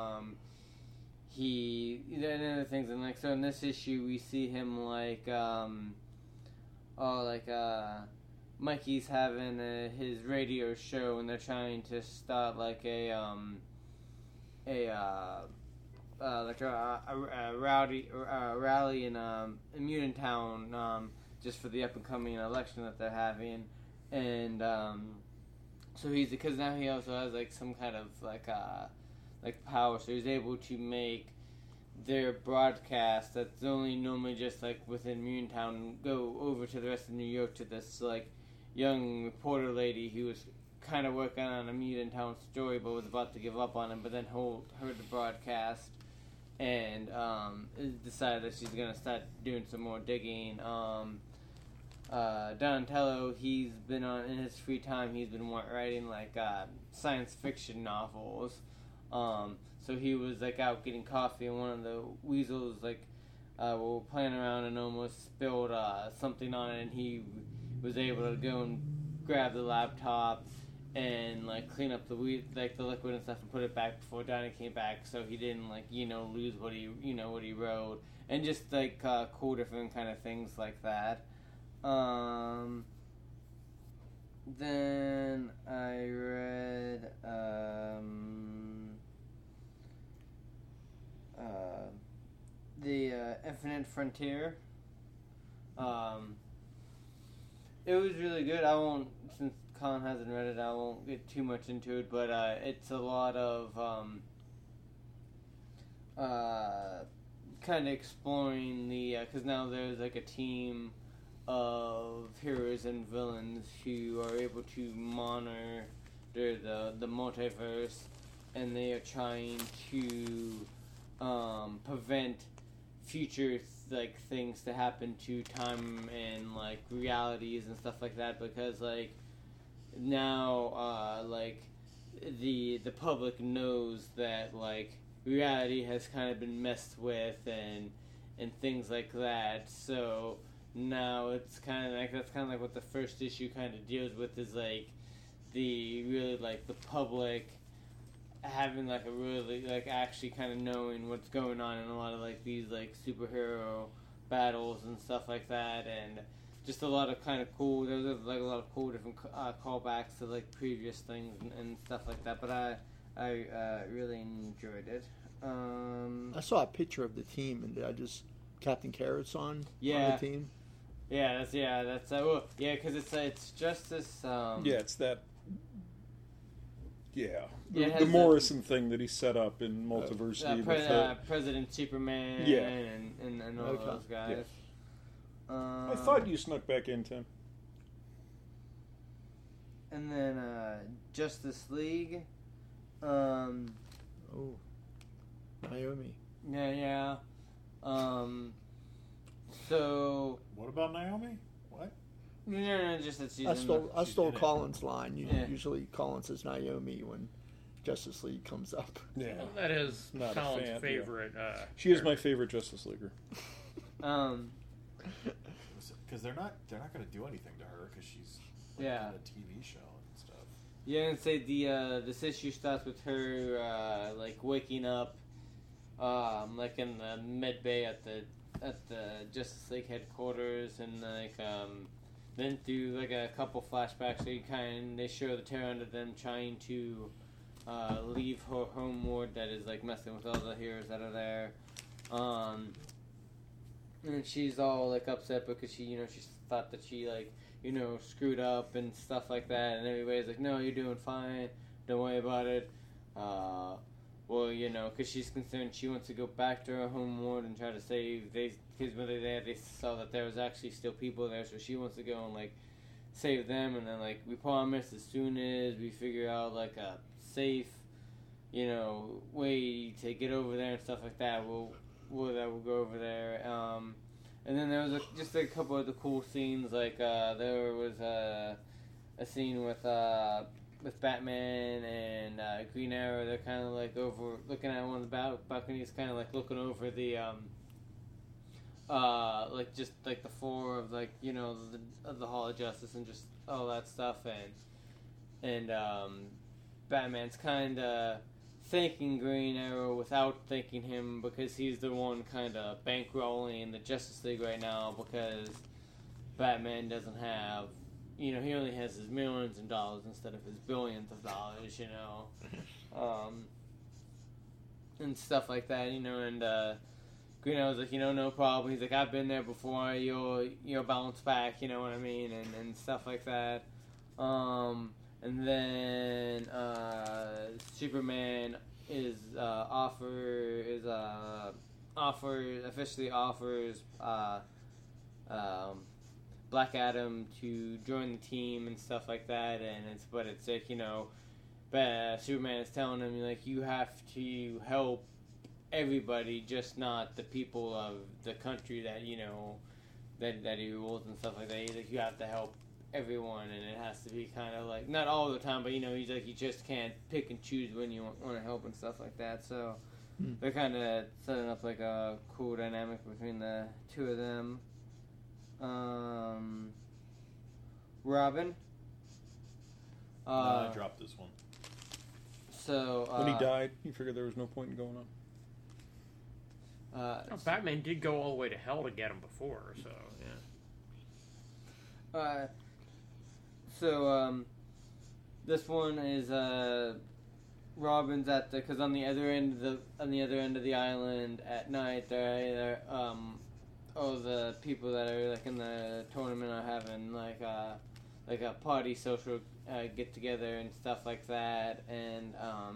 And other things, and like so in this issue we see him Mikey's having his radio show, and they're trying to start like a rally in Mutantown just for the up and coming election that they're having, and so because now he also has like some kind of like power, so he's able to make their broadcast that's only normally just like within Mutantown go over to the rest of New York to this like young reporter lady who was kind of working on a Mutantown story but was about to give up on him, but then heard the broadcast and decided that she's gonna start doing some more digging. Donatello, he's been in his free time, he's been writing like science fiction novels. So he was like out getting coffee, and one of the weasels were playing around and almost spilled something on it, and he was able to go and grab the laptop and like clean up the liquid and stuff and put it back before Donnie came back, so he didn't lose what he wrote, and just like cool different kind of things like that. Then I read the Infinite Frontier. It was really good. Since Colin hasn't read it, I won't get too much into it, but it's a lot of kind of exploring because now there's like a team of heroes and villains who are able to monitor the multiverse and they are trying to prevent future like things to happen to time and like realities and stuff like that, because like now like the public knows that like reality has kind of been messed with and things like that. So now it's kind of like, that's kind of like what the first issue kind of deals with, is like the really like the public having like a really like actually kind of knowing what's going on in a lot of like these like superhero battles and stuff like that, and just a lot of kind of cool, there's like a lot of cool different callbacks to like previous things and stuff like that, but I really enjoyed it. I saw a picture of the team, and I just Captain Carrot's on Yeah. the team. That's well, yeah, because it's Justice. It's that. Yeah, Yeah, it the has Morrison thing that he set up in Multiversity. with the- President Superman. Yeah. and all Okay. those guys. I thought you snuck back in, Tim. And then Justice League. Oh, Naomi. Yeah. So What about Naomi? What? no, just that she's I in stole she's in it. Collins' line. Yeah. Usually Collins says Naomi when Justice League comes up. Yeah, Well, that is Not a Colin's fan, yeah. favorite. she is my favorite Justice Leaguer. Because they're not going to do anything to her because she's Yeah. in a TV show and stuff. Yeah, and say this issue starts with her like waking up, like in the med bay at the Justice League headquarters, and like then through like a couple flashbacks, they show the terror under them trying to leave her homeward that is like messing with all the heroes that are there, and she's all like upset because she thought that she like screwed up and stuff like that, and everybody's like, no, you're doing fine, don't worry about it. Well, because she's concerned, she wants to go back to her homeworld and try to save, because when they saw that there was actually still people there, so she wants to go and like save them, and then like we promise as soon as we figure out like a safe, way to get over there and stuff like that, we'll go over there. And then there was just a couple of the cool scenes, like there was a scene with Batman and Green Arrow. They're kind of like looking at one of the balconies, kind of like looking over the like just like the floor of like of the Hall of Justice and just all that stuff, and Batman's kind of thanking Green Arrow without thanking him, because he's the one kind of bankrolling the Justice League right now, because Batman doesn't have, he only has his millions of dollars instead of his billions of dollars, and stuff like that, and Green Arrow's like, no problem. He's like, I've been there before. You'll bounce back, you know what I mean, and stuff like that. And then Superman officially offers Black Adam to join the team and stuff like that, and it's like Superman is telling him like, you have to help everybody, just not the people of the country that that he rules and stuff like that. He's like, you have to help everyone, and it has to be kind of like, not all the time, but he's like, you just can't pick and choose when you want to help and stuff like that. So they're kind of setting up like a cool dynamic between the two of them. Robin. I dropped this one. So When he died, you figured there was no point in going on. Batman did go all the way to hell to get him before, so yeah. This one is Robin's at because on the other end of the island at night, they're all the people that are like in the tournament are having like a party social get together and stuff like that, and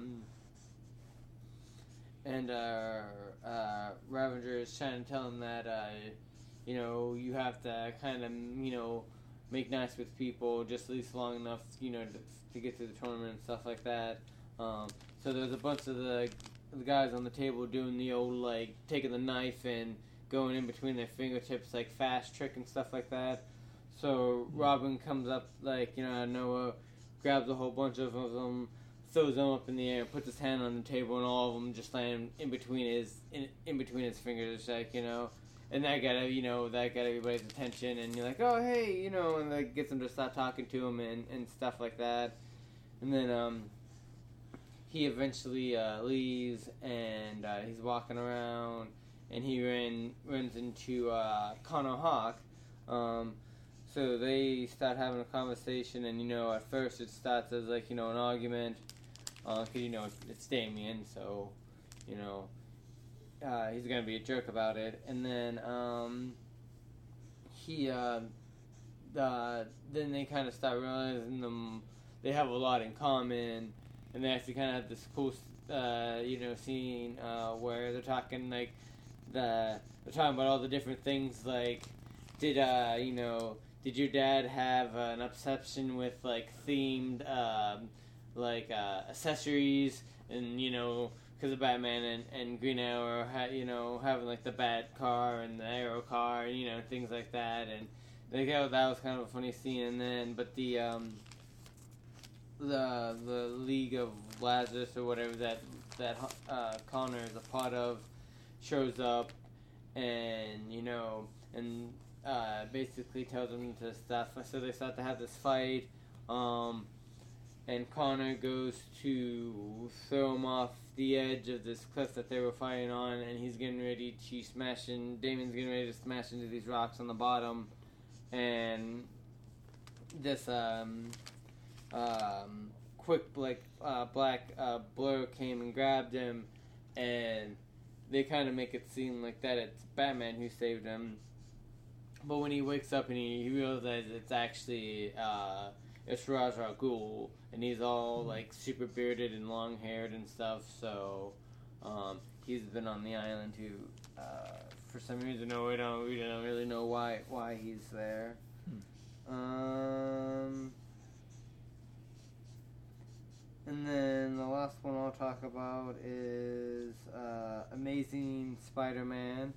Ravager is trying to tell him that you have to kind of make nice with people just at least long enough to get through the tournament and stuff like that. So there's a bunch of the guys on the table doing the old, like, taking the knife and going in between their fingertips, like, fast trick and stuff like that. So Robin comes up, like, out of nowhere, grabs a whole bunch of them, throws them up in the air, and puts his hand on the table, and all of them just land in between his fingers, like, and that got everybody's attention, and you're like, oh, hey, and that gets them to stop talking to him and stuff like that. And then he eventually leaves, and he's walking around, and he runs into Connor Hawk. So they start having a conversation, and at first it starts as like an argument, because it's Damien, so he's gonna be a jerk about it, and then then they kind of start realizing they have a lot in common, and they actually kind of have this cool scene where they're talking they're talking about all the different things, like did your dad have an obsession with themed accessories, and because of Batman and Green Arrow having the Bat car and the Arrow car, and things like that, and that was kind of a funny scene. And then the League of Lazarus or whatever that Connor is a part of shows up, and basically tells them to stop. So they start to have this fight, and Connor goes to throw him off the edge of this cliff that they were fighting on, and he's getting ready to Damien's getting ready to smash into these rocks on the bottom, and this quick black blur came and grabbed him, and they kind of make it seem like that it's Batman who saved him. But when he wakes up and he realizes it's actually it's Ra's al Ghul, and he's all super bearded and long haired and stuff. So he's been on the island who, for some reason, we don't really know why he's there. And then the last one I'll talk about is Amazing Spider-Man.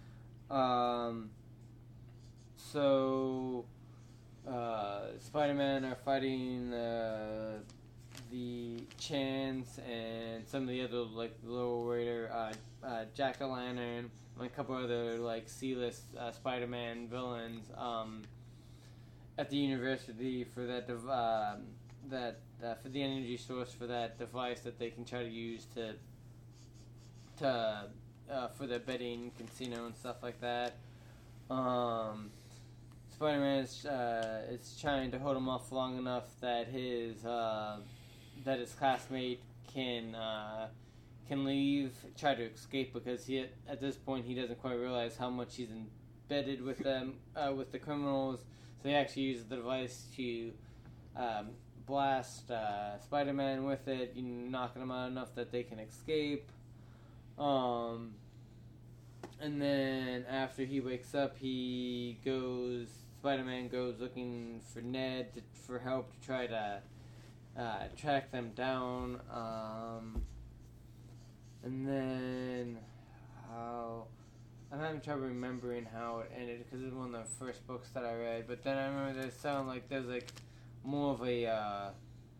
So Spider-Man are fighting the Chance and some of the other Lower Raider, Jack-o'-lantern, and a couple other C-list Spider-Man villains at the university for for the energy source for that device that they can try to use for the betting casino and stuff like that. Spider-Man is trying to hold him off long enough that his classmate can leave, try to escape, because at this point he doesn't quite realize how much he's embedded with them, with the criminals. So he actually uses the device to blast Spider-Man with it, knocking him out enough that they can escape. And then after he wakes up, Spider-Man goes looking for Ned for help to try to track them down. And then I'm having trouble remembering how it ended, because it was one of the first books that I read. But then I remember there's more of a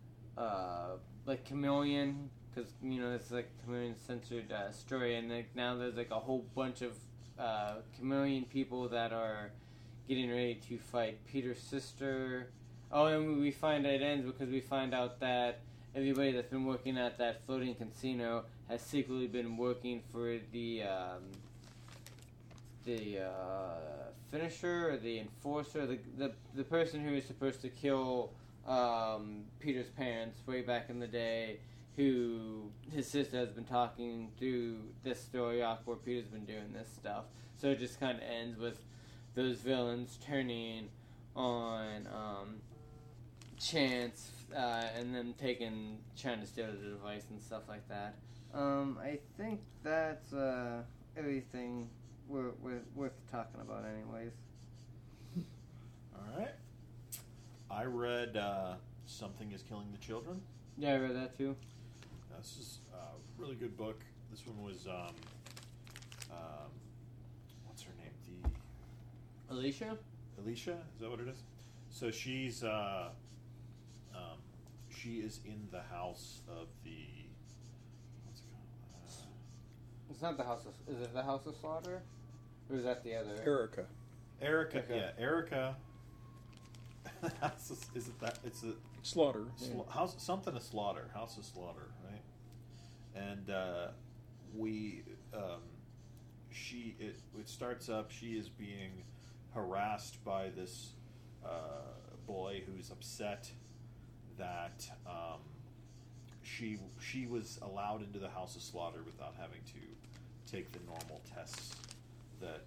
chameleon, because it's chameleon censored story, and now there's a whole bunch of chameleon people that are getting ready to fight Peter's sister. Oh, and we find it ends because we find out that everybody that's been working at that floating casino has secretly been working for the finisher, or the enforcer, the person who is supposed to kill Peter's parents way back in the day, who his sister has been talking through this story arc where Peter's been doing this stuff. So it just kind of ends with those villains turning on Chance and them trying to steal the device and stuff like that. I think that's everything worth talking about anyways. All right. I read Something is Killing the Children. Yeah, I read that too. This is a really good book. This one was what's her name? Alicia? Alicia, is that what it is? So she's she is in the house of the what's it called? It's not the House of... Is it the House of Slaughter? Or is that the other? Erica. Erica, Okay. yeah, Erica. Is it that? It's a Slaughter. house, something of Slaughter, House of Slaughter, right? And it starts up. She is being harassed by this boy who's upset that she was allowed into the House of Slaughter without having to take the normal tests that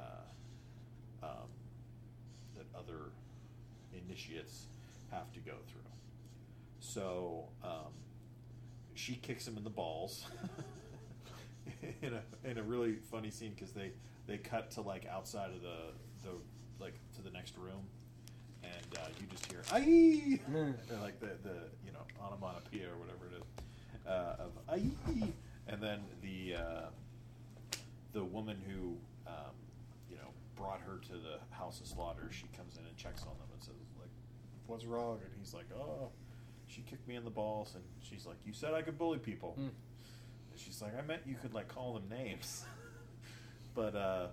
that other initiates have to go through. So she kicks him in the balls in a really funny scene because they cut to like outside of the like to the next room, and you just hear "aye," or like the onomatopoeia or whatever it is of "aye," and then the woman who brought her to the House of Slaughter, she comes in and checks on them and says like, "What's wrong?" And he's like, "Oh, she kicked me in the balls." And she's like, "You said I could bully people." And she's like, "I meant you could like call them names." But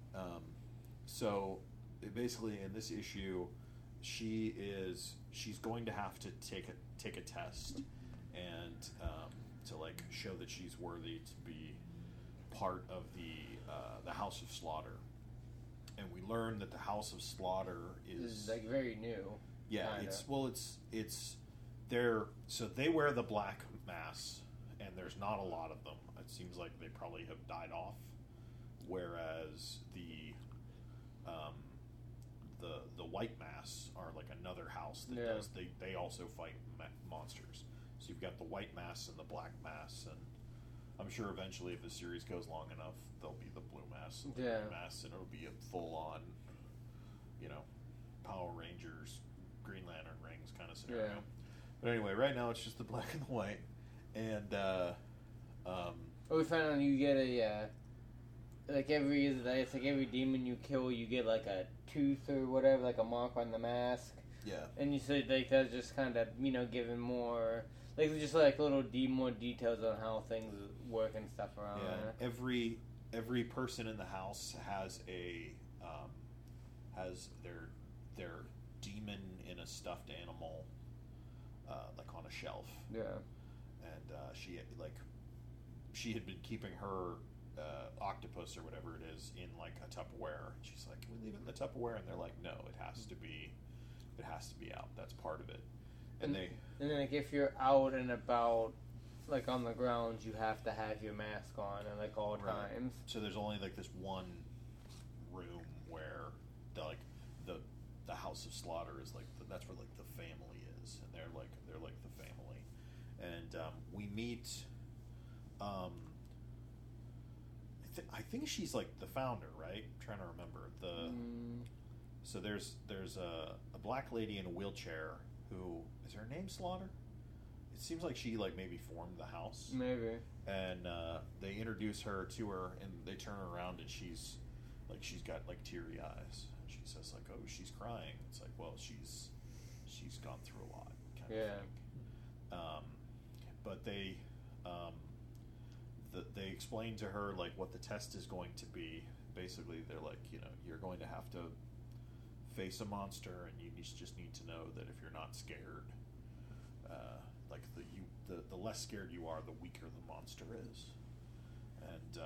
so basically in this issue, she's going to have to take a test and to like show that she's worthy to be part of the House of Slaughter. And we learn that the House of Slaughter is like very new. Yeah, kinda. it's so they wear the black masks, and there's not a lot of them. It seems like they probably have died off. Whereas the white masks are like another house that does. They also fight monsters. So you've got the white masks and the black masks, and I'm sure eventually, if the series goes long enough, there'll be the blue masks and the green masks, and it'll be a full-on, Power Rangers, Green Lantern rings kind of scenario. Yeah. But anyway, right now it's just the black and the white, and We found out you get a it's like every demon you kill, you get like a tooth or whatever, like a mark on the mask. yeah, And you said like that's just kind of giving more like just like more details on how things work and stuff around yeah. there. Every person in the house has their demon in a stuffed animal, like on a shelf. Yeah. And she had been keeping her octopus or whatever it is in like a Tupperware. She's like, "Can we leave it in the Tupperware?" And they're like, "No, it has to be out. That's part of it." And then like if you're out and about, like on the grounds, you have to have your mask on at like all times. So there's only like this one room where the House of Slaughter is like that's where like the family is, and they're like the family, and we meet. I think she's like the founder, right? I'm trying to remember So there's a black lady in a wheelchair who is her name Slaughter. It seems like she like maybe formed the house. Maybe. And they introduce her to her, and they turn her around, and she's got like teary eyes. And she says like, "Oh, she's crying." It's like, well, she's gone through a lot. Kind of thing. But they explain to her like what the test is going to be. Basically, they're like, you're going to have to face a monster, and you just need to know that if you're not scared, like the less scared you are, the weaker the monster is. And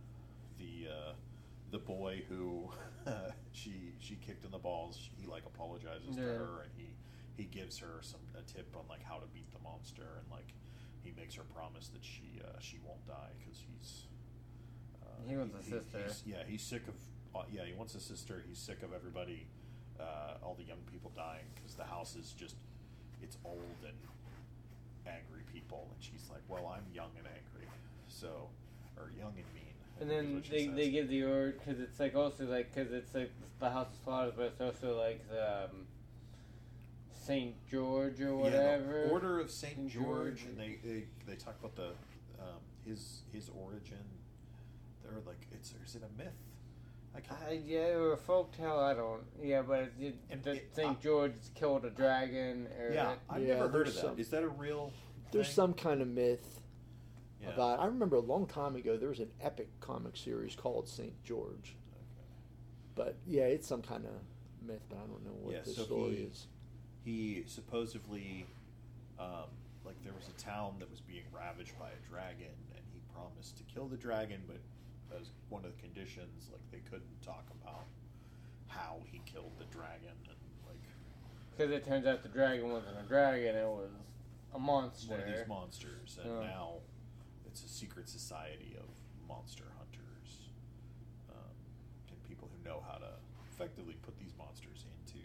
the boy who she kicked in the balls, he like apologizes to her, and he gives her a tip on like how to beat the monster, and like he makes her promise that she won't die because he wants a sister. He's sick of he wants a sister. He's sick of everybody, all the young people dying because the house is just it's old and angry people, and she's like, well, I'm young and angry, or young and mean. And then they give the order because it's like also like because it's like the House of Slaughter, but it's also like the Saint George or Yeah, whatever. the Order of Saint Saint George, George. and they talk about the his origin. They're like, is it a myth? I can't. Yeah, or a folktale. I don't. Yeah, but Saint George killed a dragon. Or Yeah, I've Yeah, never heard of there's that. some- Is that a real? There's thing? some kind of myth Yeah. about. I remember a long time ago there was an epic comic series called Saint George, but yeah, it's some kind of myth, but I don't know what Yeah, the so story is. He supposedly, like there was a town that was being ravaged by a dragon, and he promised to kill the dragon, but as one of the conditions, like they couldn't talk about how he killed the dragon, and like Because it turns out the dragon wasn't a dragon; it was a monster. one of these monsters, and Yeah. now it's a secret society of monster hunters, and people who know how to effectively put these monsters into.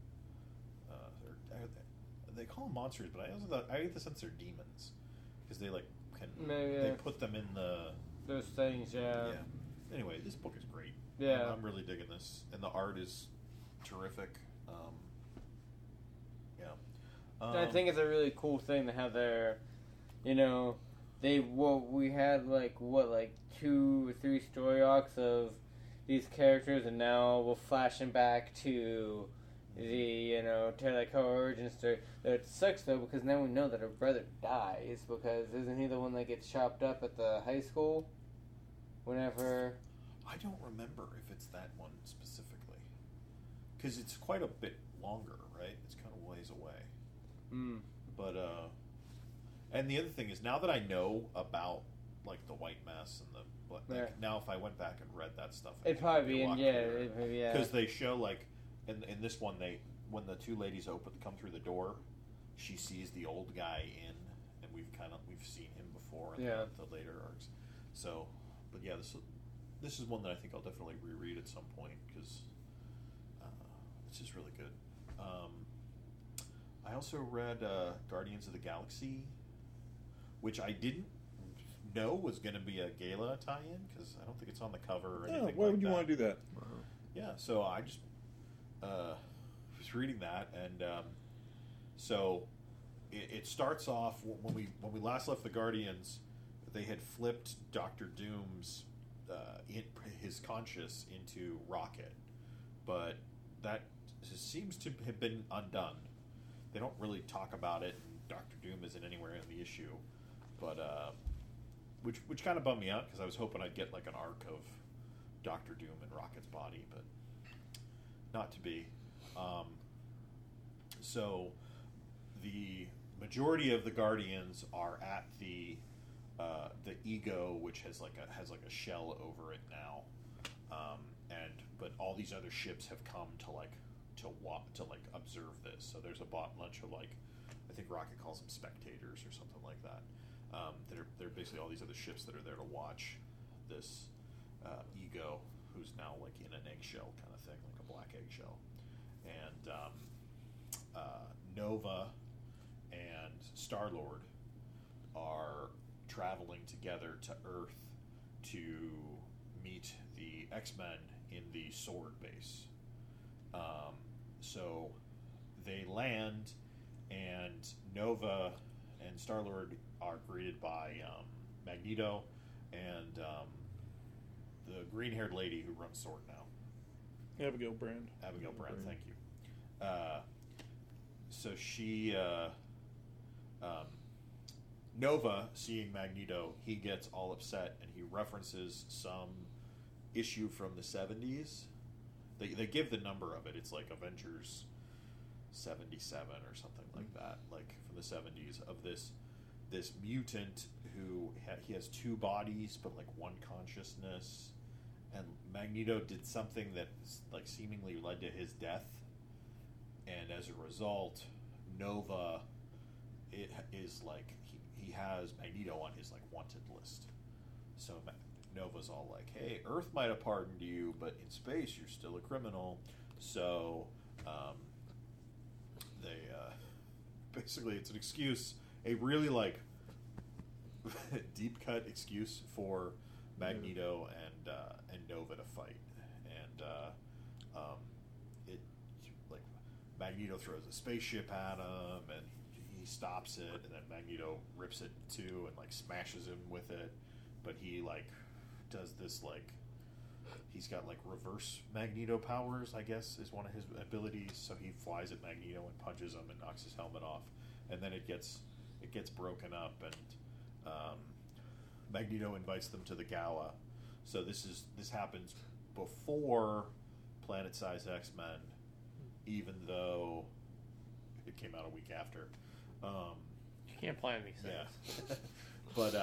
They call them monsters, but I get the sense they're demons because they like can Maybe, they yeah. put them in the Those things, yeah. Anyway, this book is great. Yeah. I'm really digging this, and the art is terrific. I think it's a really cool thing to have their, we had like 2 or 3 story arcs of these characters, and now we're flashing back to the Terra origin story. It sucks though because now we know that her brother dies because isn't he the one that gets chopped up at the high school? Whenever. I don't remember if it's that one specifically, because it's quite a bit longer, right? It's kind of ways away. But and the other thing is, now that I know about like the White Mass and now if I went back and read that stuff, It'd probably be yeah. because they show like in this one when the 2 ladies come through the door, she sees the old guy and we've seen him before in the later arcs. So, but yeah, this is one that I think I'll definitely reread at some point because it's just really good. I also read Guardians of the Galaxy, which I didn't know was going to be a Gala tie-in because I don't think it's on the cover or anything. Why would you want to do that? Yeah, so I just was reading that, and so it starts off when we last left the Guardians. They had flipped Doctor Doom's his conscious into Rocket, but that seems to have been undone. They don't really talk about it, and Doctor Doom isn't anywhere in the issue, but which kind of bummed me out because I was hoping I'd get like an arc of Doctor Doom in Rocket's body, but not to be. So the majority of the Guardians are at the Ego, which has like a shell over it now, but all these other ships have come to observe this. So there's a bunch of like, I think Rocket calls them spectators or something like that. They're basically all these other ships that are there to watch this Ego, who's now like in an eggshell kind of thing, like a black eggshell, and Nova and Star-Lord are traveling together to Earth to meet the X-Men in the Sword base. So they land, and Nova and Star-Lord are greeted by Magneto and the green-haired lady who runs Sword now. Abigail Brand. Abigail Brand, thank you. So she... Nova, seeing Magneto, he gets all upset, and he references some issue from the 70s. They give the number of it. It's like Avengers 77 or something like that, like from the 70s, of this mutant who he has 2 bodies but like 1 consciousness, and Magneto did something that like seemingly led to his death, and as a result, Nova is like he has Magneto on his like wanted list. So Nova's all like, "Hey, Earth might have pardoned you, but in space you're still a criminal." So they basically, it's an excuse, a really like deep cut excuse for Magneto and Nova to fight, and it like Magneto throws a spaceship at him, and he stops it, and then Magneto rips it in two and like smashes him with it. But he like does this like he's got like reverse Magneto powers, I guess, is one of his abilities. So he flies at Magneto and punches him and knocks his helmet off, and then it gets broken up, and Magneto invites them to the gala. So this happens before Planet-Size X-Men, even though it came out a week after. You can't plan these things. Yeah, but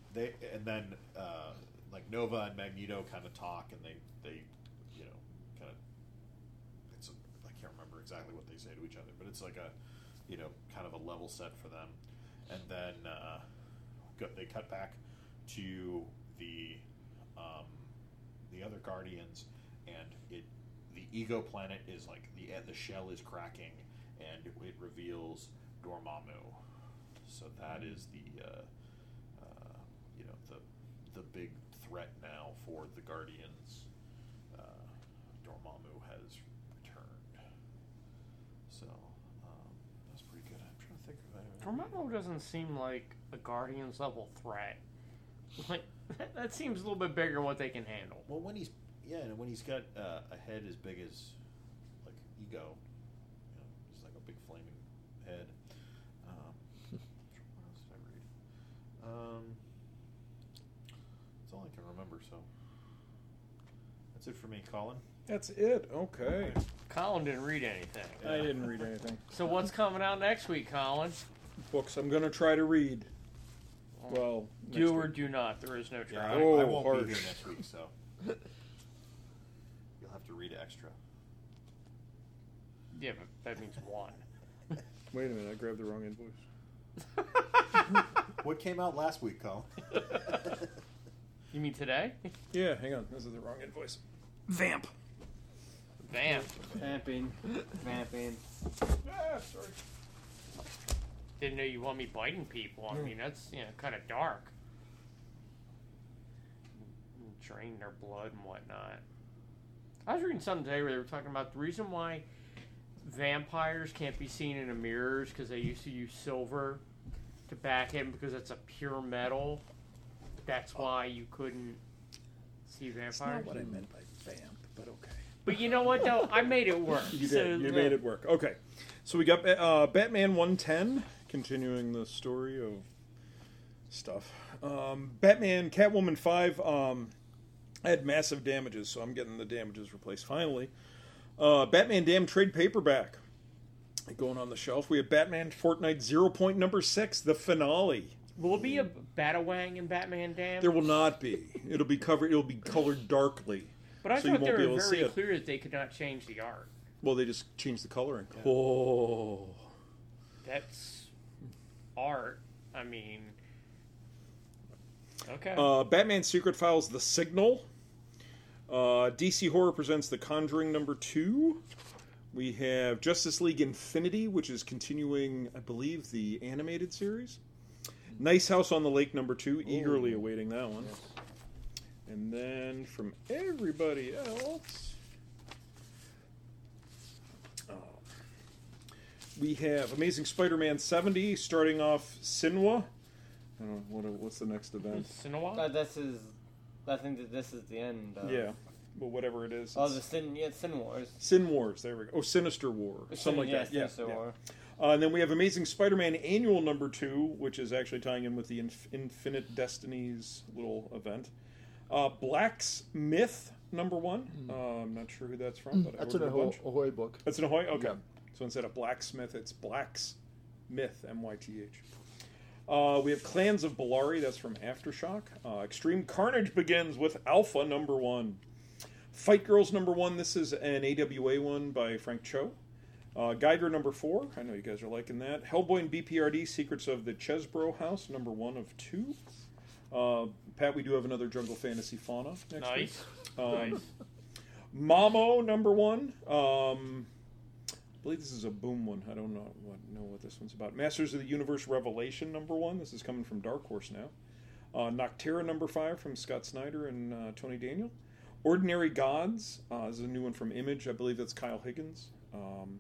like Nova and Magneto kind of talk, and they kind of I can't remember exactly what they say to each other, but it's like a kind of a level set for them, and then they cut back to the other Guardians, and the Ego Planet is like the shell is cracking, and it reveals Dormammu. So that is the big threat now for the Guardians. Dormammu has returned. So that's pretty good. I'm trying to think of anything. Dormammu doesn't seem like a Guardians level threat. Like that seems a little bit bigger than what they can handle. Well, when he's got a head as big as like Ego, he's like a big flaming head. What else did I read? That's all I can remember. So that's it for me, Colin. That's it. Okay. Colin didn't read anything. I didn't read anything. So what's coming out next week, Colin? Books I'm going to try to read. Well, do or do not. There is no try. Yeah, Oh, I won't harsh. be here next week, so you'll have to read extra. Yeah, but that means one. Wait a minute, I grabbed the wrong invoice. What came out last week, Colin? You mean today? Yeah, hang on. This is the wrong invoice. Vamp. Vamp. Vamping. Ah, sorry. Didn't know you want me biting people. I mean, that's kind of dark. Drain their blood and whatnot. I was reading something today where they were talking about the reason why vampires can't be seen in the mirrors because they used to use silver to back it because it's a pure metal. That's why you couldn't see vampires. That's not what I meant by vamp, but okay. But you know what, though? I made it work. You did. You made it work. Okay. So we got Batman 110, continuing the story of stuff. Batman Catwoman 5 had massive damages, so I'm getting the damages replaced finally. Batman Damn trade paperback going on the shelf. We have Batman Fortnite 0 Point number 6, the finale. Will it be a Batawang in Batman Damn? There will not be. It'll be covered. It'll be colored darkly. But I so you thought they won't be were able to see very it. clear that they could not change the art. Well, they just changed the coloring. Yeah. Oh. That's art. I mean, okay. Batman Secret Files: The Signal. DC Horror presents The Conjuring number 2. We have Justice League Infinity, which is continuing, I believe, the animated series. Nice House on the Lake number 2. Eagerly awaiting that one. Yes. And then from everybody else, we have Amazing Spider-Man 70, starting off Sinwa. I don't know, what's the next event? Sinawat? I think that this is the end. Yeah, well, whatever it is. Oh, Sin Wars. Sin Wars, there we go. Oh, Sinister War. Something like that. Yeah. Sinister War. And then we have Amazing Spider-Man Annual number 2, which is actually tying in with the Infinite Destinies little event. Blacksmith number 1. I'm not sure who that's from, but That's I an ordered a bunch. Ahoy book. That's an Ahoy? Okay. Yeah. So instead of Blacksmith, it's Blacksmith, Myth. We have Clans of Bellari, that's from Aftershock. Extreme Carnage begins with Alpha number 1. Fight Girls number 1, this is an AWA one by Frank Cho. Geiger number 4, I know you guys are liking that. Hellboy and BPRD, Secrets of the Chesbro House, number 1 of 2. Pat, we do have another Jungle Fantasy Fauna next week. Nice. Mamo number 1. I believe this is a Boom one. I don't know what this one's about. Masters of the Universe Revelation number 1. This is coming from Dark Horse now. Noctera number 5 from Scott Snyder and Tony Daniel. Ordinary Gods. This is a new one from Image. I believe that's Kyle Higgins.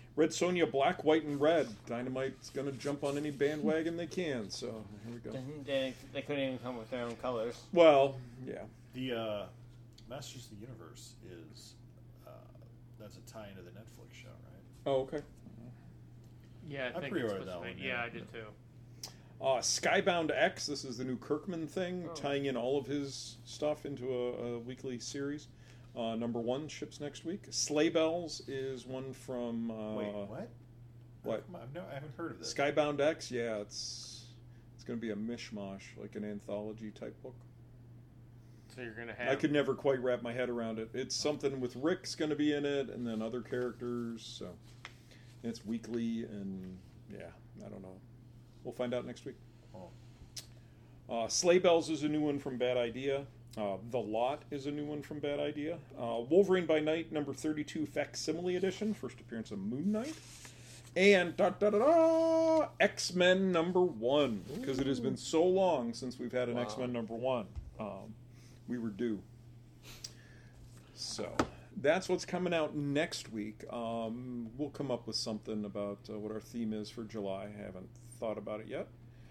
Red Sonja, black, white, and red. Dynamite's going to jump on any bandwagon they can, so here we go. They couldn't even come with their own colors. Well, yeah. The Masters of the Universe is that's a tie into the Netflix show, right? Oh, okay. Yeah, I think pre-ordered it's that supposed to one, be- yeah. Yeah, I did too. Skybound X, this is the new Kirkman thing, Oh. tying in all of his stuff into a weekly series. Number 1 ships next week. Sleigh Bells is one from... Wait, what? What? I haven't heard of this. Skybound X, yeah, it's going to be a mishmash, like an anthology type book. So you're gonna have. I could never quite wrap my head around it. It's something with Rick's going to be in it, and then other characters. So it's weekly, and yeah, I don't know. We'll find out next week. Sleigh Bells is a new one from Bad Idea. The Lot is a new one from Bad Idea. Wolverine by Night, number 32, Facsimile Edition, first appearance of Moon Knight. And X-Men number 1, because it has been so long since we've had an X-Men number 1. We were due. So that's what's coming out next week. We'll come up with something about what our theme is for July. I haven't thought about it yet.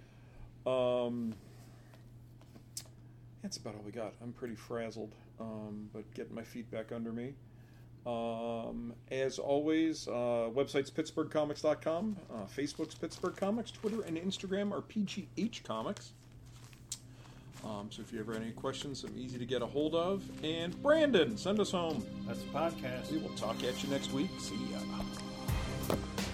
That's about all we got. I'm pretty frazzled, but getting my feet back under me. As always, website's PittsburghComics.com, Facebook's Pittsburgh Comics, Twitter and Instagram are PGH Comics. So if you ever have any questions, I'm easy to get a hold of. And Brandon, send us home. That's the podcast. We will talk at you next week. See ya.